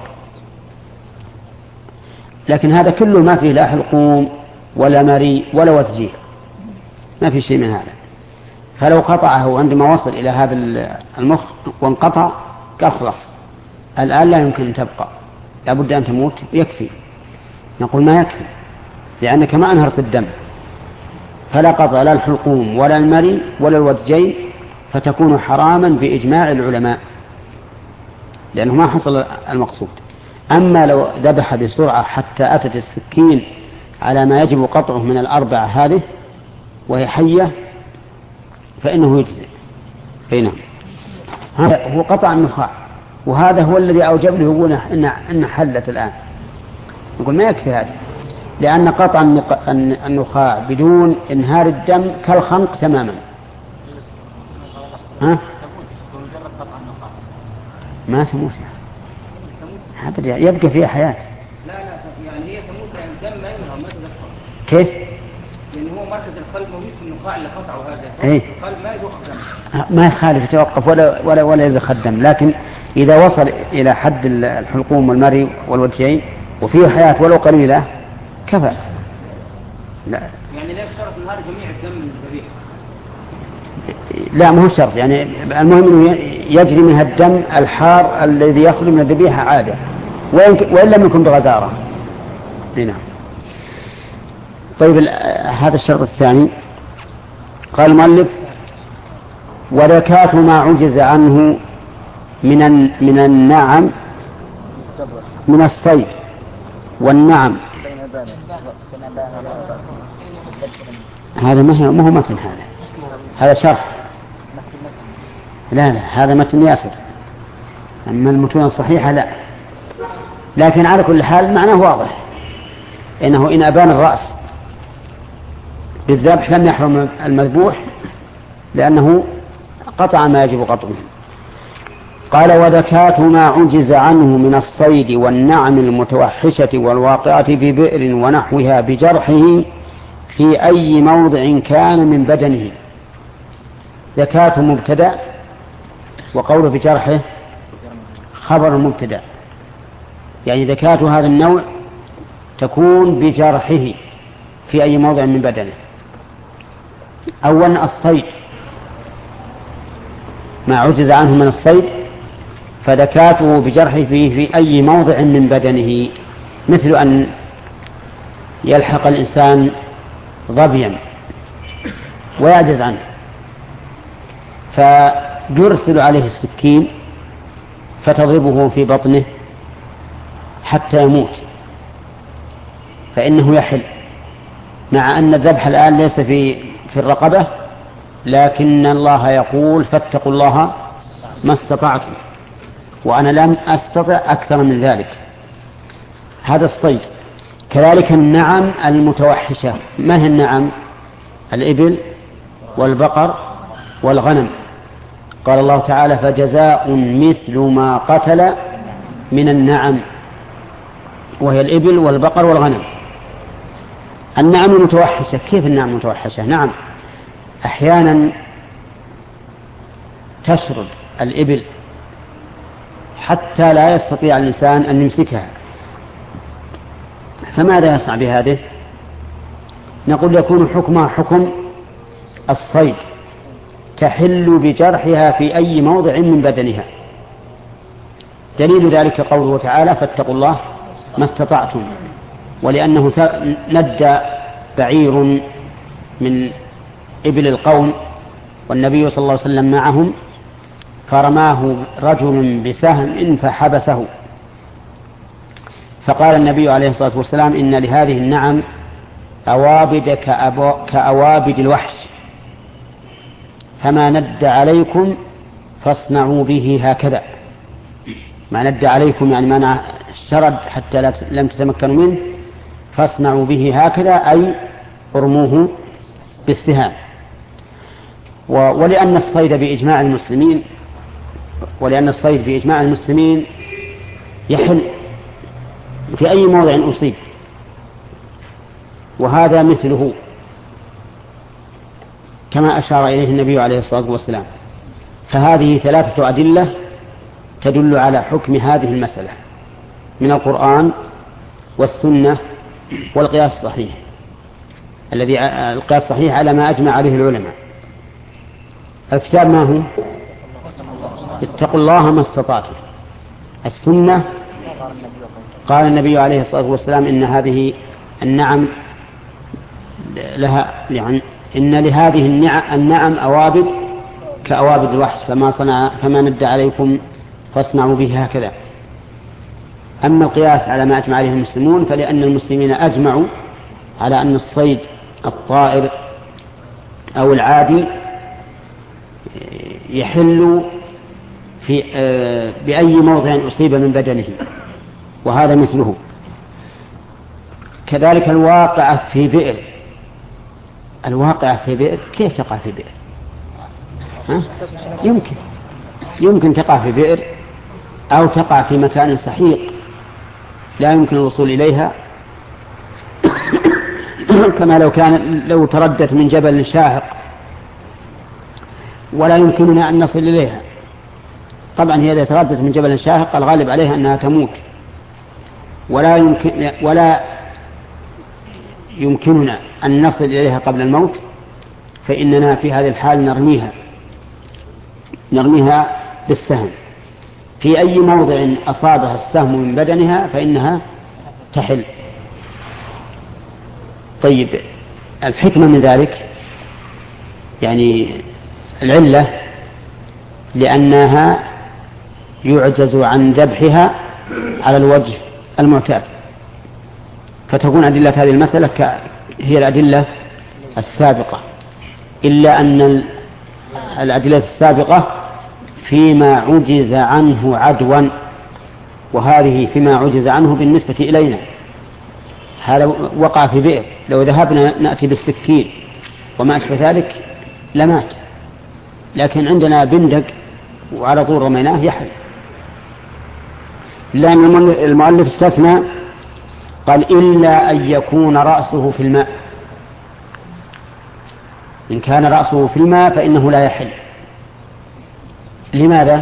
لكن هذا كله ما فيه لا حلقوم ولا مري ولا وتجيه، ما في شيء من هذا. فلو قطعه عندما وصل إلى هذا المخ وانقطع قال خلاص الآن لا يمكن أن تبقى، لابد أن تموت، يكفي. نقول ما يكفي، لأنك ما أنهرت الدم، فلا قطع لا الحلقوم ولا المري ولا الوتجين، فتكون حراما بإجماع العلماء، لأنه ما حصل المقصود. أما لو ذبح بسرعة حتى أتت السكين على ما يجب قطعه من الأربعة هذه وهي حية فإنه يجزئ. نعم، هذا هو قطع النخاع، وهذا هو الذي أوجب له يقول إن إن حلت الآن. نقول ما يكفي هذا، لأن قطع النخاع بدون إنهار الدم كالخنق تماما. ها؟ ما تموت أبدا، يبقى فيها حياة. لا لا يعني هي تموت، يعني الدم ما ينهر، ما تدخل. كيف؟ لأنه هو مركز القلب موجود في النخاع اللي قطعوا هذا. إيه؟ القلب ما يخدم. ما يخالف يتوقف ولا ولا ولا يخدم، لكن إذا وصل إلى حد الحلقوم والمري والوجهين وفيه حياة ولو قليلة كفى. لا. يعني لا يشترط انهار جميع الدم من الذبيحة. لا، ما هو شرط، يعني المهم انه يجري منها الدم الحار الذي يخرج من الذبيحة عادة وإن لم يكن بغزارة. نعم. طيب هذا الشرط الثاني. قال المؤلف: وذكاة ما عجز عنه من من النعم من الصيد والنعم. هذا ما هو ما هو متن، هذا هذا شرح. لا لا هذا متن ياسر، أما المتون الصحيحة لا. لكن على كل حال معناه واضح، إنه إن أبان الرأس بالذبح لم يحرم المذبوح لأنه قطع ما يجب قطعه. قال: وذكاة ما عجز عنه من الصيد والنعم المتوحشة والواقعة في بئر ونحوها بجرحه في أي موضع كان من بدنه. ذكاة مبتدأ، وقوله بجرحه خبر مبتدأ، يعني ذكاة هذا النوع تكون بجرحه في أي موضع من بدنه. أولا الصيد، ما عجز عنه من الصيد فذكاته بجرحه فيه في أي موضع من بدنه، مثل أن يلحق الإنسان ظبيا ويعجز عنه فيرسل عليه السكين فتضربه في بطنه حتى يموت، فإنه يحل، مع أن الذبح الآن ليس في في الرقبة، لكن الله يقول: فاتقوا الله ما استطعتم، وأنا لم أستطع أكثر من ذلك. هذا الصيد. كذلك النعم المتوحشة. ما هي النعم؟ الإبل والبقر والغنم. قال الله تعالى: فجزاء مثل ما قتل من النعم، وهي الإبل والبقر والغنم. النعم المتوحشة. كيف النعم المتوحشة؟ نعم، أحيانا تشرد الإبل حتى لا يستطيع الإنسان أن يمسكها، فماذا يصنع بهذه؟ نقول يكون حكمها حكم الصيد، تحل بجرحها في أي موضع من بدنها. دليل ذلك قوله تعالى: فاتقوا الله ما استطعتم، ولأنه ندى بعير من إبل القوم والنبي صلى الله عليه وسلم معهم، فرماه رجل بسهم فحبسه، فقال النبي عليه الصلاة والسلام: إن لهذه النعم أوابد كأوابد الوحش، فما ند عليكم فاصنعوا به هكذا. ما ند عليكم يعني ما شرد حتى لم تتمكنوا منه، فاصنعوا به هكذا أي ارموه بالسهام. ولأن الصيد بإجماع المسلمين ولأن الصيد بإجماع المسلمين يحل في أي موضع أصيب، وهذا مثله كما أشار إليه النبي عليه الصلاة والسلام. فهذه ثلاثة أدلة تدل على حكم هذه المسألة من القرآن والسنة والقياس الصحيح، الذي القياس الصحيح على ما أجمع عليه العلماء. الكتاب ما هو؟ اتقوا الله ما استطعتم. السنة قال النبي عليه الصلاة والسلام: إن هذه النعم لها يعني إن لهذه النعم أوابد كأوابد الوحش، فما صنع فما ند عليكم فاصنعوا به هكذا. أما القياس على ما أجمع عليه المسلمون فلأن المسلمين أجمعوا على أن الصيد الطائر أو العادي يحل في بأي موضع أصيب من بدنه، وهذا مثله. كذلك الواقعة في بئر. الواقعة في بئر كيف تقع في بئر؟ ها؟ يمكن يمكن تقع في بئر أو تقع في مكان سحيق لا يمكن الوصول إليها كما لو كان لو تردت من جبل شاهق ولا يمكننا أن نصل إليها. طبعا هي إذا تردت من جبل شاهق الغالب عليها أنها تموت، ولا يمكن ولا يمكننا أن نصل إليها قبل الموت، فإننا في هذه الحال نرميها نرميها بالسهم في أي موضع أصابها السهم من بدنها فإنها تحل. طيب، الحكمة من ذلك يعني العلة لأنها يعجز عن ذبحها على الوجه المعتاد، فتكون أدلة هذه المسألة هي الأدلة السابقة، إلا أن الأدلة السابقة فيما عجز عنه عدوا، وهذه فيما عجز عنه بالنسبة إلينا. هذا وقع في بئر، لو ذهبنا نأتي بالسكين وما أشبه ذلك لمات، لكن عندنا بندق وعلى طول رميناه يحل. لأن المؤلف استثنى قال إلا أن يكون رأسه في الماء، إن كان رأسه في الماء فإنه لا يحل. لماذا؟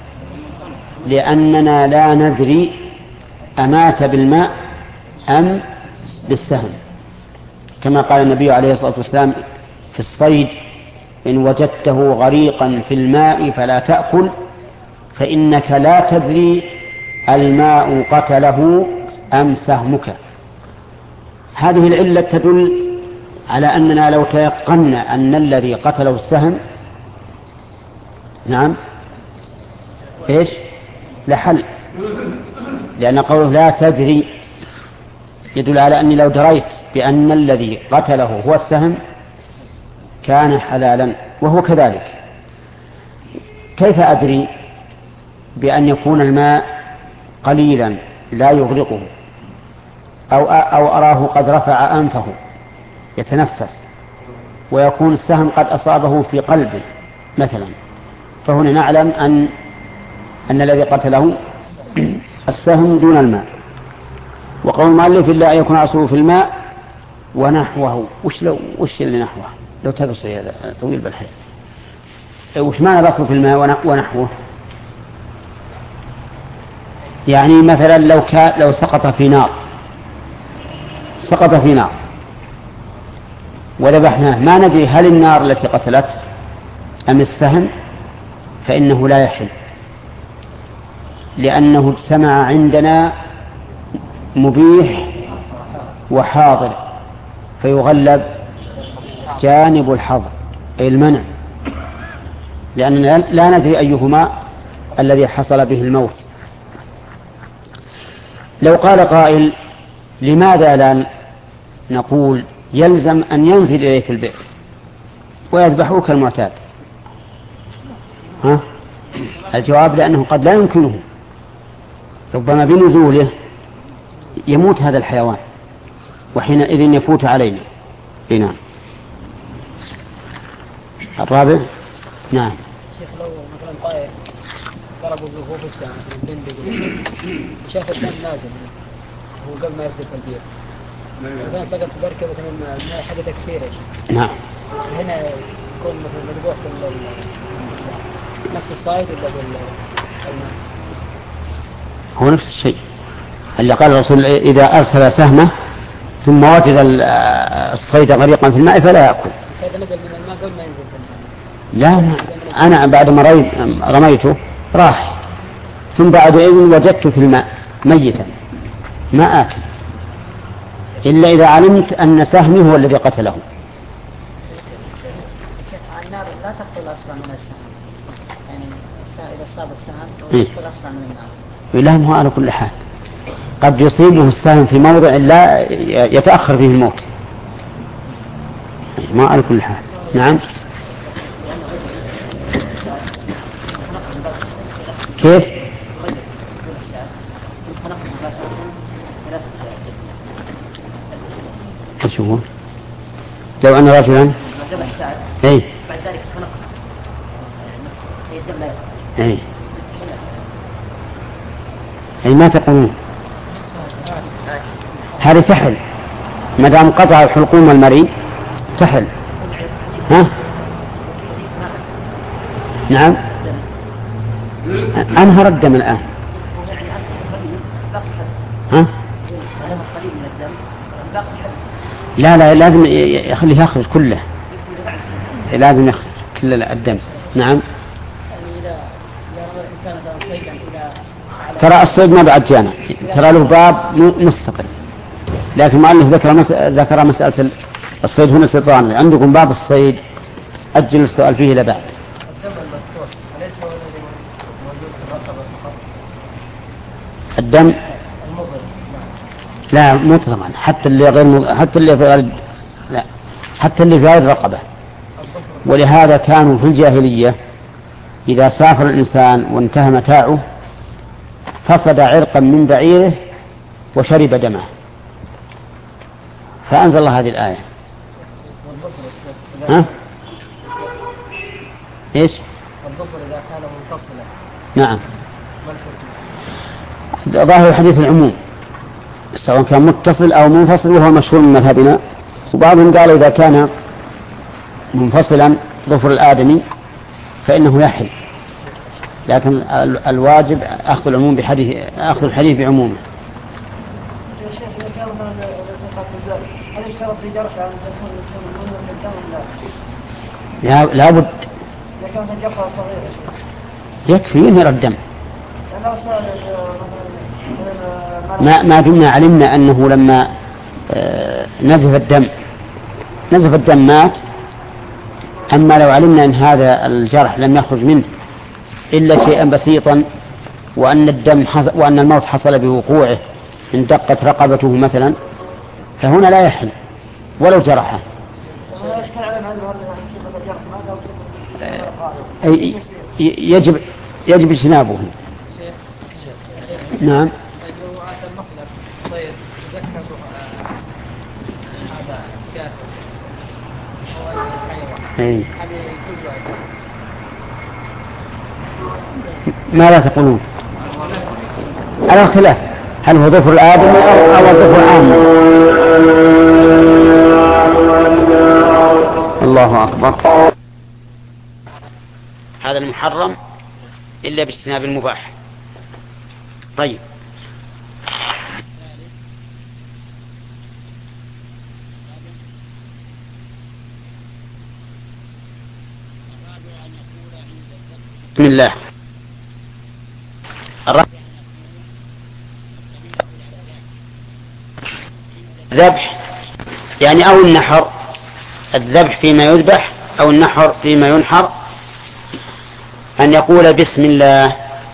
لأننا لا ندري أمات بالماء أم بالسهم، كما قال النبي عليه الصلاة والسلام في الصيد: إن وجدته غريقا في الماء فلا تأكل، فإنك لا تدري الماء قتله أم سهمك. هذه العلة تدل على أننا لو تيقنا أن الذي قتله السهم نعم إيش لحل، لأن قوله لا تدري يدل على أني لو دريت بأن الذي قتله هو السهم كان حلالا، وهو كذلك. كيف أدري بأن يكون الماء قليلا لا يغرقه، أو, أو أراه قد رفع أنفه يتنفس ويكون السهم قد أصابه في قلبه مثلا، فهنا نعلم أن أن الذي قتله السهم دون الماء. وقول المؤلف إلا أن يكون عصره في الماء ونحوه، وش لو وش اللي نحوه؟ لو تقصي هذا طويل بالحياة، وش معنى العصر في الماء ونحوه؟ يعني مثلا لو كان لو سقط في نار سقط في نار وذبحناه، ما ندري هل النار التي قتلت أم السهم، فإنه لا يحل، لأنه اجتمع عندنا مبيح وحاضر، فيغلب جانب الحظر أي المنع، لأننا لا ندري أيهما الذي حصل به الموت. لو قال قائل: لماذا لا نقول يلزم أن ينزل إليك البئر ويذبحوك كالمعتاد؟ ها؟ الجواب: لأنه قد لا يمكنه، ربما بنزوله يموت هذا الحيوان وحينئذ يفوت علينا. نعم. الرابع. نعم. شيخ، لو مثلا طائر ضربوا به في الساعة من بندق شاف الدم نازل هو قبل ما يرسل البير، مثلا سقط في بركة مثلا الماء حاجة تكثير. نعم. هنا يكون مثلا مذبوح نفس الصيد ولا بالماء؟ هو نفس الشيء اللي قال الرسول: إذا أرسل سهمه ثم وجد الصيد غريقا في الماء فلا يأكل. هذا نزل من الماء قبل ما ينزل في الماء. لا، أنا بعد ما رميته راح، ثم بعد إذن وجدته في الماء ميتا ما آكل، إلا إذا علمت أن سهمي هو الذي قتله. النار لا تقتل أسرع من السهم، يعني إذا صاب السهم تقتل أسرع من النار. لا، هو على كل حال قد يصيبه السهم في موضع لا يتأخر فيه الموت، ما على كل حال. نعم. كيف؟ ايش هو؟ لو أن رجلا اي بعد ذلك خنق الدم لا يخرج. اي اي ما تقولون هذا سحل، ما دام قطع الحلقوم والمري تحل. ها؟ نعم أنهر الدم الآن. ها؟ لا لا لازم يخليه يخرج كله، لازم يخرج كل الدم. نعم. ترى الصيد ما بعد جانا، ترى له باب مستقل، لكن المؤلف ذكر مس... ذكر مسألة الصيد هنا استطران. عندكم باب الصيد أجل السؤال فيه إلى بعد. الدم لا مو طبعا، حتى اللي غير م... حتى اللي في غير لا حتى اللي في غير رقبة. ولهذا كانوا في الجاهلية إذا سافر الإنسان وانتهى متاعه فصد عرقا من بعيره وشرب دمه، فأنزل الله هذه الآية. ها؟ إيش؟ الظفر إذا كان منفصلا. نعم. ظاهر الحديث العموم سواء كان متصل أو منفصل، وهو مشهور من مذهبنا. وبعضهم قال إذا كان منفصلا ظفر الآدمي فإنه يحل، لكن الواجب أخذ العموم بحديث أخذ الحديث بعمومه. لا لابد يكفي ينهر الدم. ما ما دمنا علمنا أنه لما نزف الدم نزف الدم مات. أما لو علمنا أن هذا الجرح لم يخرج منه إلا شيئا بسيطا، وأن الدم حصل وأن الموت حصل بوقوعه إن دقت رقبته مثلا، فهنا لا يحل ولو جرحه. يجب يجب اجتنابه. نعم. أي. ماذا تقولون على الخلاف؟ هل هو ظفر الآدمي أو ظفر العام؟ الله أكبر. هذا المحرم إلا باجتناب المباح. طيب بسم الله. الذبح يعني أو النحر، الذبح فيما يذبح أو النحر فيما ينحر، أن يقول بسم الله.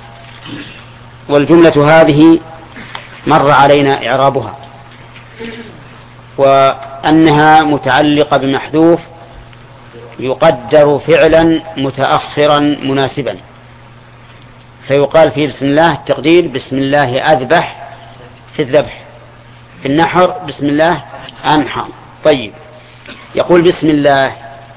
والجملة هذه مر علينا إعرابها، وأنها متعلقة بمحذوف يقدر فعلا متأخرا مناسبا، فيقال في بسم الله التقدير بسم الله أذبح في الذبح، في النحر بسم الله أنحر. طيب يقول بسم الله،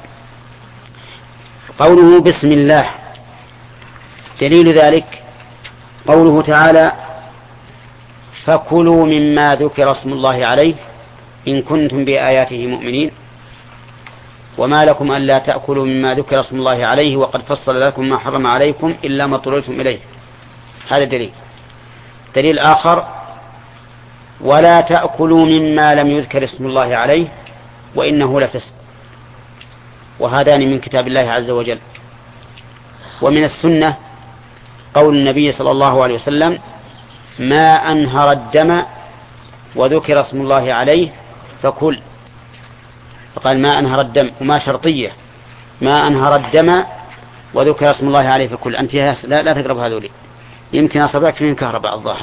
قوله بسم الله دليل ذلك قوله تعالى فكلوا مما ذكر اسم الله عليه إن كنتم بآياته مؤمنين وما لكم ألا تأكلوا مما ذكر اسم الله عليه وقد فصل لكم ما حرم عليكم إلا ما اضطررتم إليه. هذا دليل. دليل آخر ولا تأكلوا مما لم يذكر اسم الله عليه وإنه لفسق، وهذان من كتاب الله عز وجل. ومن السنة قول النبي صلى الله عليه وسلم ما أنهر الدم وذكر اسم الله عليه فكل، فقال ما أنهر الدم وما شرطية، ما أنهر الدم وذكر اسم الله عليه فكل. أنت لا, لا تقرب هذولي، يمكن أصبعك من كهرباء الظاهر.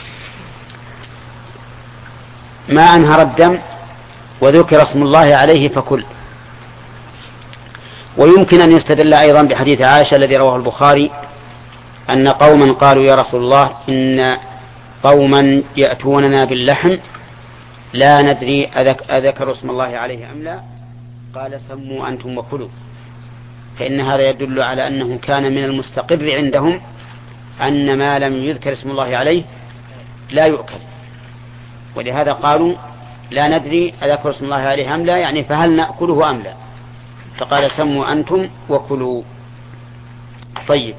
ما أنهر الدم وذكر اسم الله عليه فكل. ويمكن أن يستدل أيضا بحديث عائشة الذي رواه البخاري أن قوما قالوا يا رسول الله إن قوما يأتوننا باللحم لا ندري أذكر اسم الله عليه أم لا، قال سموا أنتم وكلوا. فإن هذا يدل على أنه كان من المستقر عندهم أن ما لم يذكر اسم الله عليه لا يؤكل، ولهذا قالوا لا ندري أذكر اسم الله عليه أم لا، يعني فهل نأكله أم لا؟ فقال سموا أنتم وكلوا. طيب،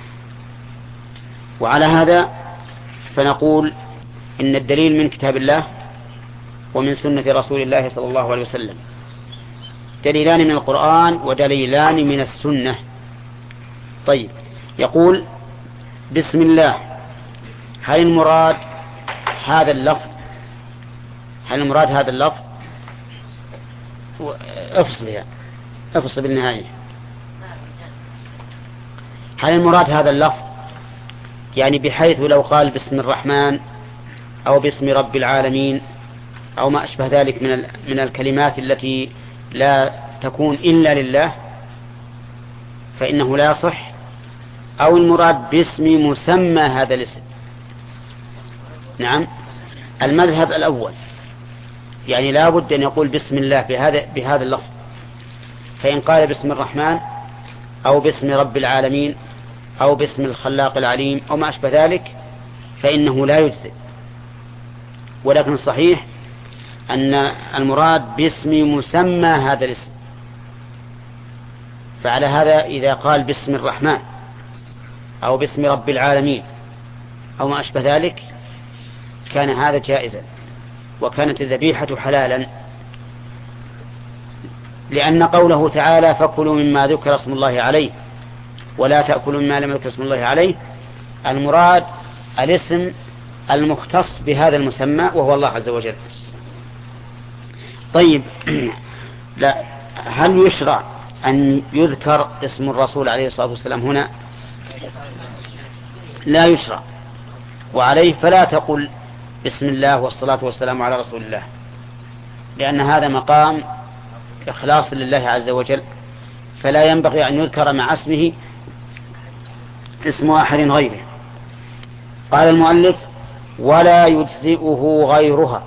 وعلى هذا فنقول إن الدليل من كتاب الله ومن سنة رسول الله صلى الله عليه وسلم، دليلان من القرآن ودليلان من السنة. طيب، يقول بسم الله، هل المراد هذا اللفظ هل المراد هذا اللفظ افصل بها افصل بالنهاية هل المراد هذا اللفظ يعني بحيث لو قال باسم الرحمن أو باسم رب العالمين أو ما أشبه ذلك من من الكلمات التي لا تكون إلا لله فإنه لا يصح، أو المراد باسم مسمى هذا الاسم؟ نعم، المذهب الأول، يعني لا بد أن يقول بسم الله بهذا بهذا اللفظ، فإن قال باسم الرحمن أو باسم رب العالمين أو باسم الخلاق العليم أو ما أشبه ذلك فإنه لا يجزئ. ولكن الصحيح أن المراد باسم مسمى هذا الاسم. فعلى هذا إذا قال باسم الرحمن أو باسم رب العالمين أو ما أشبه ذلك كان هذا جائزا، وكانت الذبيحة حلالا، لأن قوله تعالى فكلوا مما ذكر اسم الله عليه ولا تأكلوا مما لم يذكر اسم الله عليه، المراد الاسم المختص بهذا المسمى وهو الله عز وجل. طيب، لا هل يشرع أن يذكر اسم الرسول عليه الصلاة والسلام هنا؟ لا يشرع، وعليه فلا تقل بسم الله والصلاة والسلام على رسول الله، لأن هذا مقام إخلاص لله عز وجل، فلا ينبغي أن يذكر مع اسمه اسم أحد غيره. قال المؤلف ولا يجزئه غيرها.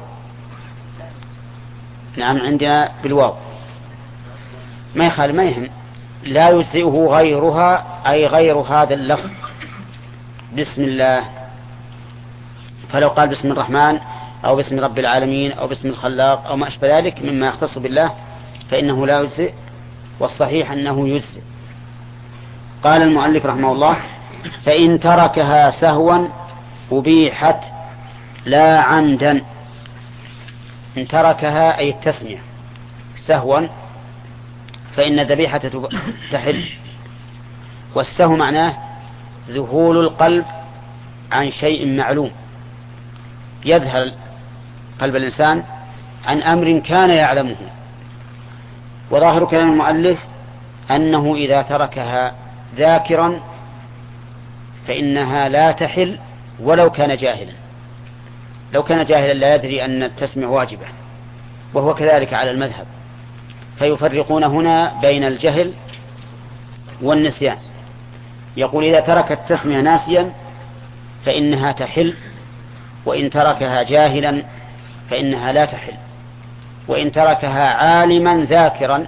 نعم، عندنا بالواو ما يخالف، ما يهم. لا يجزئه غيرها أي غير هذا اللفظ بسم الله، فلو قال باسم الرحمن أو باسم رب العالمين أو باسم الخلاق أو ما أشبه ذلك مما يختص بالله فإنه لا يجزئ، والصحيح أنه يجزئ. قال المؤلف رحمه الله فإن تركها سهوا أبيحت لا عمدا. إن تركها أي التسمية سهوا فإن الذبيحة تحل، والسهو معناه ذهول القلب عن شيء معلوم، يذهل قلب الإنسان عن أمر كان يعلمه. وظاهر كلام المؤلف أنه إذا تركها ذاكرا فإنها لا تحل ولو كان جاهلا. لو كان جاهلا لا يدري أن التسمية واجبة، وهو كذلك على المذهب، فيفرقون هنا بين الجهل والنسيان. يقول إذا ترك التسمية ناسيا فإنها تحل، وإن تركها جاهلا فإنها لا تحل، وإن تركها عالما ذاكرا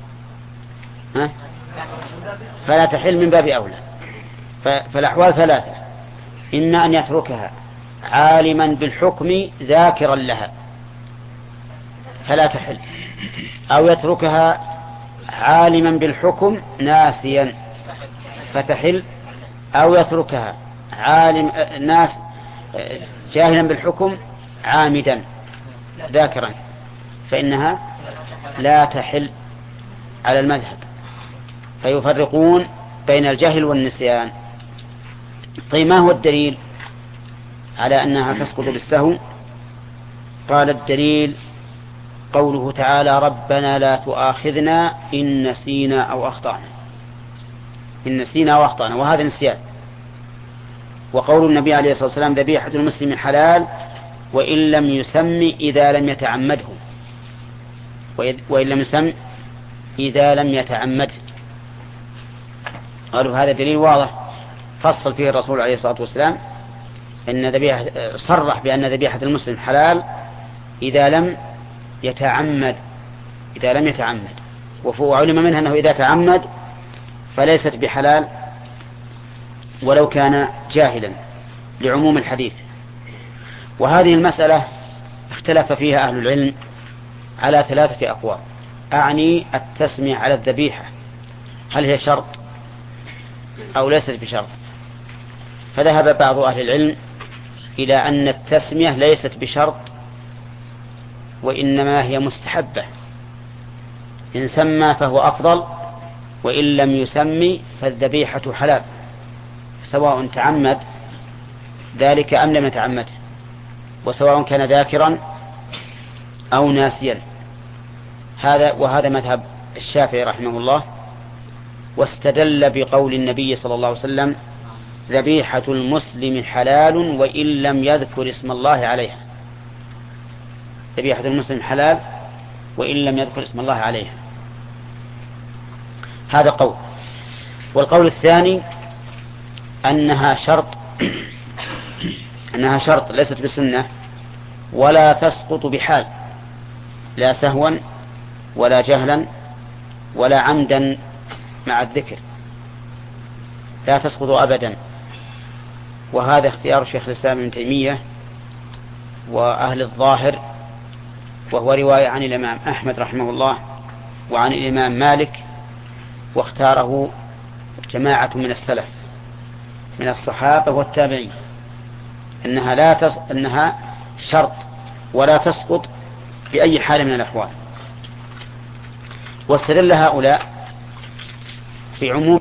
فلا تحل من باب أولى. فالأحوال ثلاثة: إما أن يتركها عالما بالحكم ذاكرا لها فلا تحل، أو يتركها عالما بالحكم ناسيا فتحل، أو يتركها عالم ناس جاهلا بالحكم عامدا ذاكرا فإنها لا تحل على المذهب. فيفرقون بين الجهل والنسيان. طيب، ما هو الدليل على أنها تسقط بالسهو؟ قال الدليل قوله تعالى ربنا لا تؤاخذنا إن نسينا أو أخطأنا. إن نسينا أو أخطأنا، وهذا نسيان. وقول النبي عليه الصلاة والسلام ذبيحة المسلم حلال وإن لم يسم إذا لم يتعمده، وإن لم يسم إذا لم يتعمده. قالوا هذا دليل واضح فصل فيه الرسول عليه الصلاة والسلام إن ذبيحة، صرح بأن ذبيحة المسلم حلال إذا لم يتعمد إذا لم يتعمد وعلم منها أنه إذا تعمد فليست بحلال ولو كان جاهلا لعموم الحديث. وهذه المسألة اختلف فيها أهل العلم على ثلاثة أقوال. أعني التسمية على الذبيحة هل هي شرط أو ليست بشرط؟ فذهب بعض أهل العلم إلى أن التسمية ليست بشرط وإنما هي مستحبة، إن سمى فهو أفضل وإن لم يسمي فالذبيحة حلال، سواء تعمد ذلك أم لم يتعمد، وسواء كان ذاكرا أو ناسيا. هذا وهذا مذهب الشافعي رحمه الله، واستدل بقول النبي صلى الله عليه وسلم ذبيحة المسلم حلال وإن لم يذكر اسم الله عليها. ذبيحة المسلم حلال وإن لم يذكر اسم الله عليها، هذا قول. والقول الثاني أنها شرط أنها شرط ليست بسنة ولا تسقط بحال، لا سهوا ولا جهلا ولا عمدا مع الذكر، لا تسقط أبدا. وهذا اختيار شيخ الإسلام ابن تيمية وأهل الظاهر، وهو رواية عن الإمام أحمد رحمه الله وعن الإمام مالك، واختاره جماعة من السلف من الصحابة والتابعين، أنها لا تس... أنها شرط ولا تسقط بأي حال من الأحوال. واستدل هؤلاء في عموم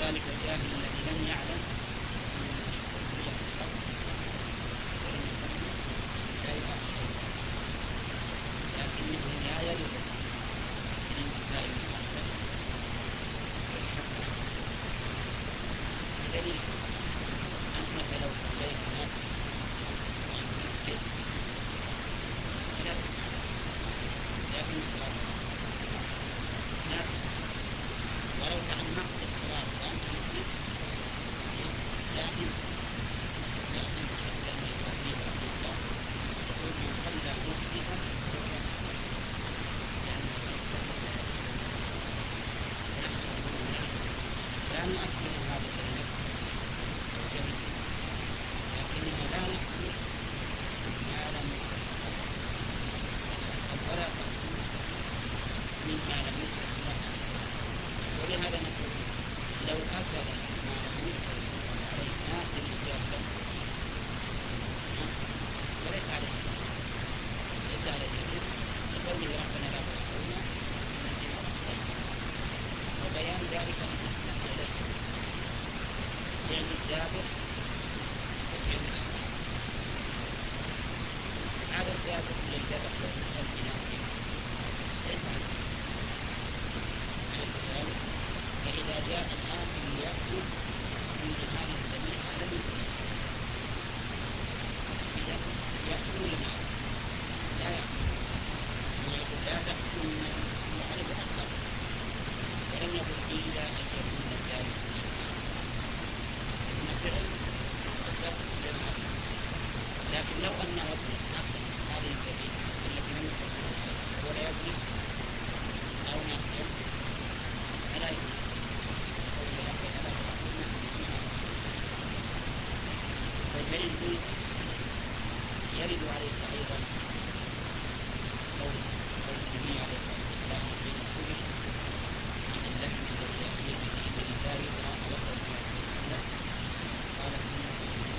ذلك الجاهل الذي لم يعلم لكنه لا يلزم الانتفاع المحدد بدليل أنك لو صليت ناس لكن الصلاة ولو تعمقت الصلاة وأنت مسلم لكن لكن حتى ما يصلي في الصلاة يقول من صلى مسلما لا نؤكد هذا الكلمة لكنها لا نحمل ما لم يتحقق ولا تحكم مما لم يتحقق. ولهذا نقول لو أكل ما لم يتحقق عليه ناس الإجابة وليس عليه ليس عليه يقول ربنا لا تحكمنا وبيان ذلك يعني الجابر هذا الجابر الذي يدخل في سلبنا ليس عنه فإذا جاء الآخر ليأكل من هذه الذبيحة لم يكن إذا يأكل لما لا يأكل ويقول لا تأكل من المعرف أكثر ولم يقل إلا أن يكون ذلك إن فعل الذبح للأكل لكن لو أن ربنا أكل هذه الذبيحة التي لم يكن ولا يأكل أو نأكل فلا يكون فالجلد يرد عليه أيضا قول النبي عليه الصلاة والسلام في رسوله عن اللحم الذي يأكل به من لا يدرى وقت الإسلام قال إنه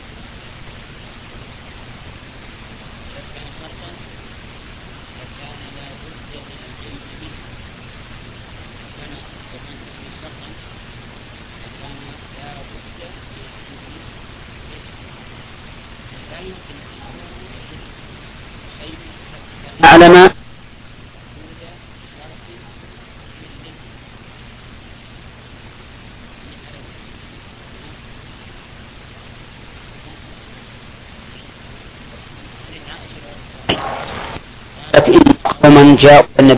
إذا كان شرطا فكان لا بد من العلم منه كان ومن كان شرطا فكان لا بد من العلم منه لا يمكن أن أعلم ومن جاء النبي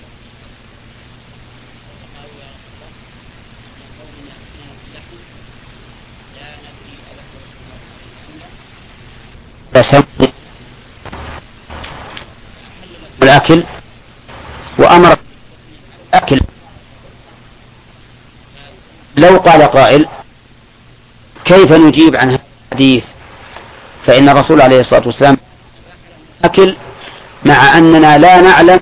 الأكل وأمر الأكل. لو قال قائل كيف نجيب عن هذا الحديث فإن الرسول عليه الصلاة والسلام أكل مع أننا لا نعلم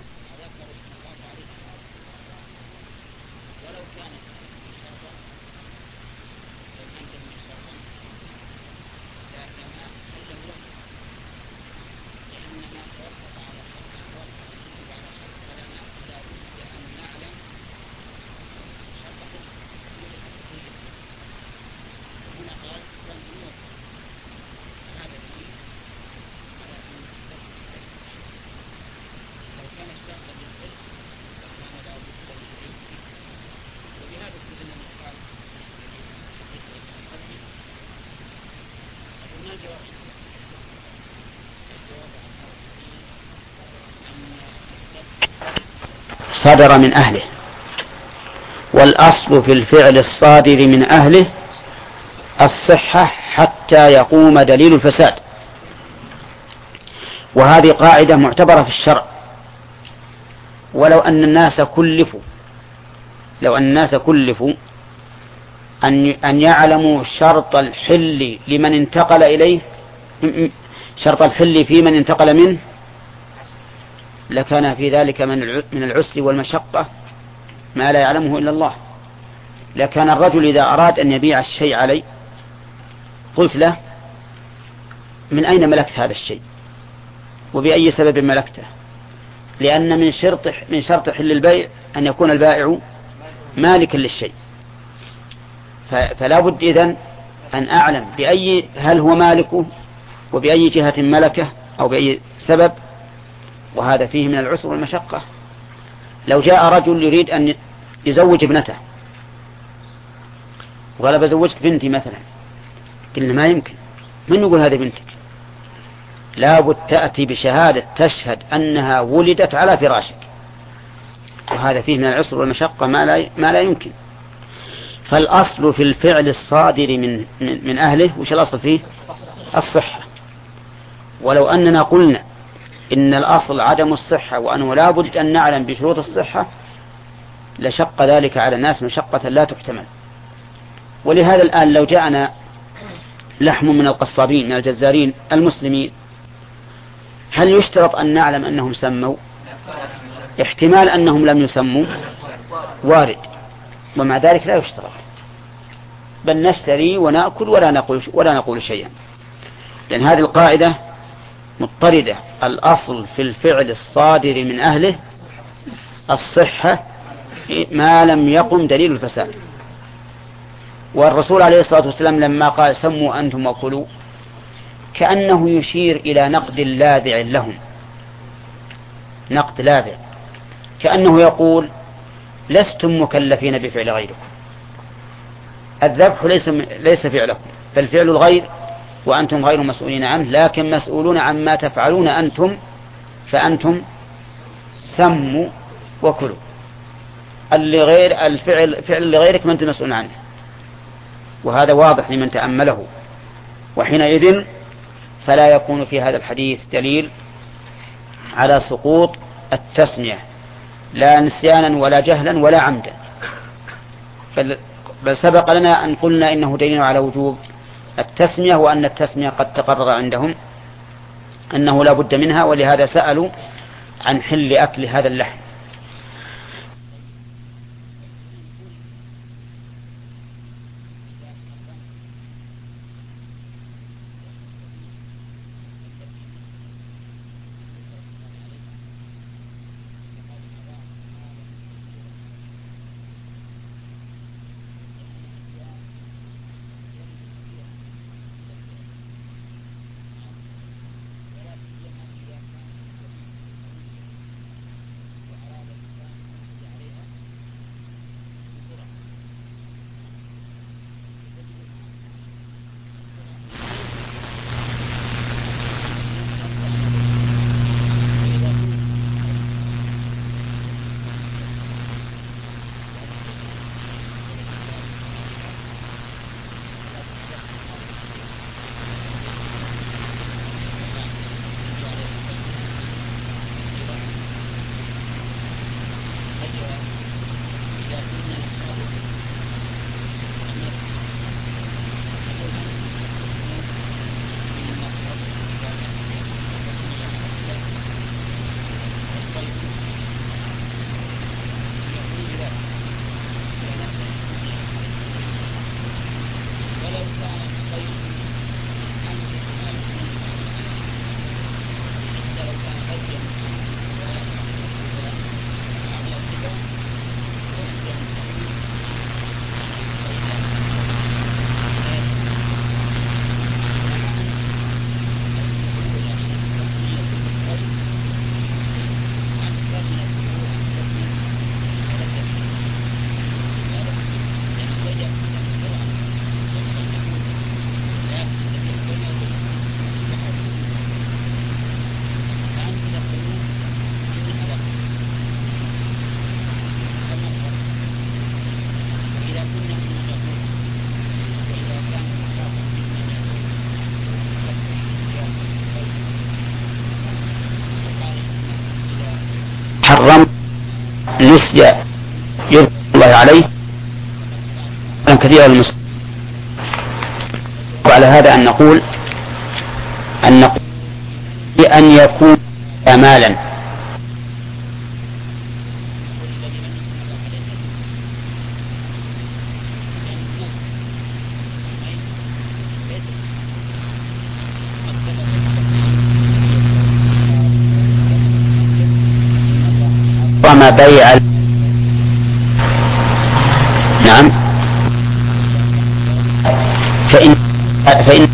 صدر من أهله، والأصل في الفعل الصادر من أهله الصحة حتى يقوم دليل الفساد، وهذه قاعدة معتبرة في الشرع. ولو أن الناس كلفوا لو أن الناس كلفوا أن أن يعلموا شرط الحل لمن انتقل إليه، شرط الحل في من انتقل منه، لكان في ذلك من العسر والمشقة ما لا يعلمه إلا الله. لكان الرجل إذا أراد أن يبيع الشيء علي قلت له من أين ملكت هذا الشيء وبأي سبب ملكته؟ لأن من شرط من شرط حل البيع أن يكون البائع مالكا للشيء. فلا بد إذن أن أعلم بأي هل هو مالكه وبأي جهة ملكه أو بأي سبب، وهذا فيه من العسر والمشقة. لو جاء رجل يريد أن يزوج ابنته وقال بزوجك بنتي مثلا، قلنا ما يمكن، من يقول هذه بنتك؟ لابد تأتي بشهادة تشهد أنها ولدت على فراشك، وهذا فيه من العسر والمشقة ما لا, ما لا يمكن. فالأصل في الفعل الصادر من, من, من أهله وش الأصل فيه؟ الصحة. ولو أننا قلنا إن الأصل عدم الصحة وأنه لا بد أن نعلم بشروط الصحة لشق ذلك على الناس مشقة لا تحتمل. ولهذا الآن لو جاءنا لحم من القصابين من الجزارين المسلمين، هل يشترط أن نعلم أنهم سموا؟ احتمال أنهم لم يسموا وارد، ومع ذلك لا يشترط، بل نشتري ونأكل ولا نقول, ولا نقول شيئا، لأن هذه القاعدة مضطردة. الأصل في الفعل الصادر من أهله الصحة ما لم يقم دليل الفساد. والرسول عليه الصلاة والسلام لما قال سموا أنتم وكلوا كأنه يشير إلى نقد لاذع لهم، نقد لاذع، كأنه يقول لستم مكلفين بفعل غيركم، الذبح ليس ليس فعلكم بل فعل الغير وأنتم غير مسؤولين عنه، لكن مسؤولون عما تفعلون أنتم، فأنتم سموا وكلوا. اللي غير الفعل فعل لغيرك ما أنتم مسؤولون عنه، وهذا واضح لمن تأمله. وحينئذ فلا يكون في هذا الحديث دليل على سقوط التسمية لا نسيانا ولا جهلا ولا عمدا، بل سبق لنا أن قلنا إنه دليل على وجوب التسمية، وأن التسمية قد تقرر عندهم أنه لا بد منها، ولهذا سألوا عن حل أكل هذا اللحم. حرم نسي يذكر الله عليه كثيرا المسلم. وعلى هذا أن نقول أن نقول أن يكون مالا وما بيع. نعم فإن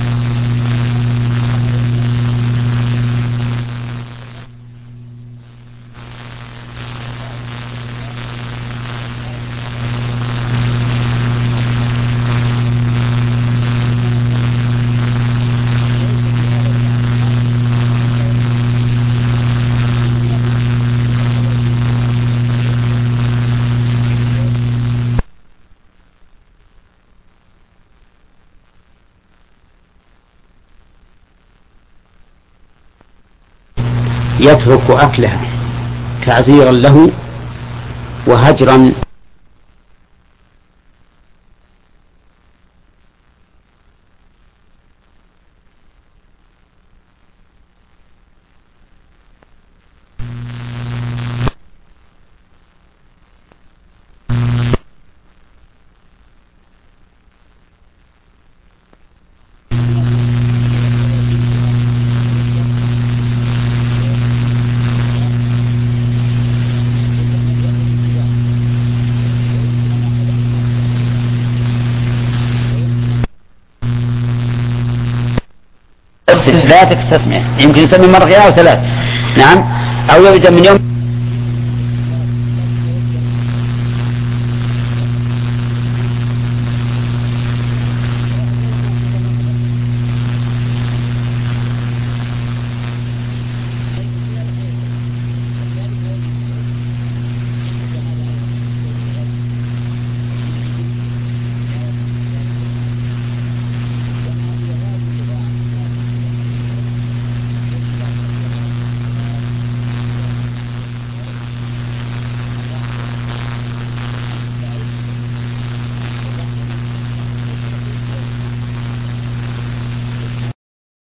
يترك أكلها تعزيرا له وهجرا لا تستسمع، يمكن يسمي مرة أو ثلاث. نعم، أو يبدأ من يوم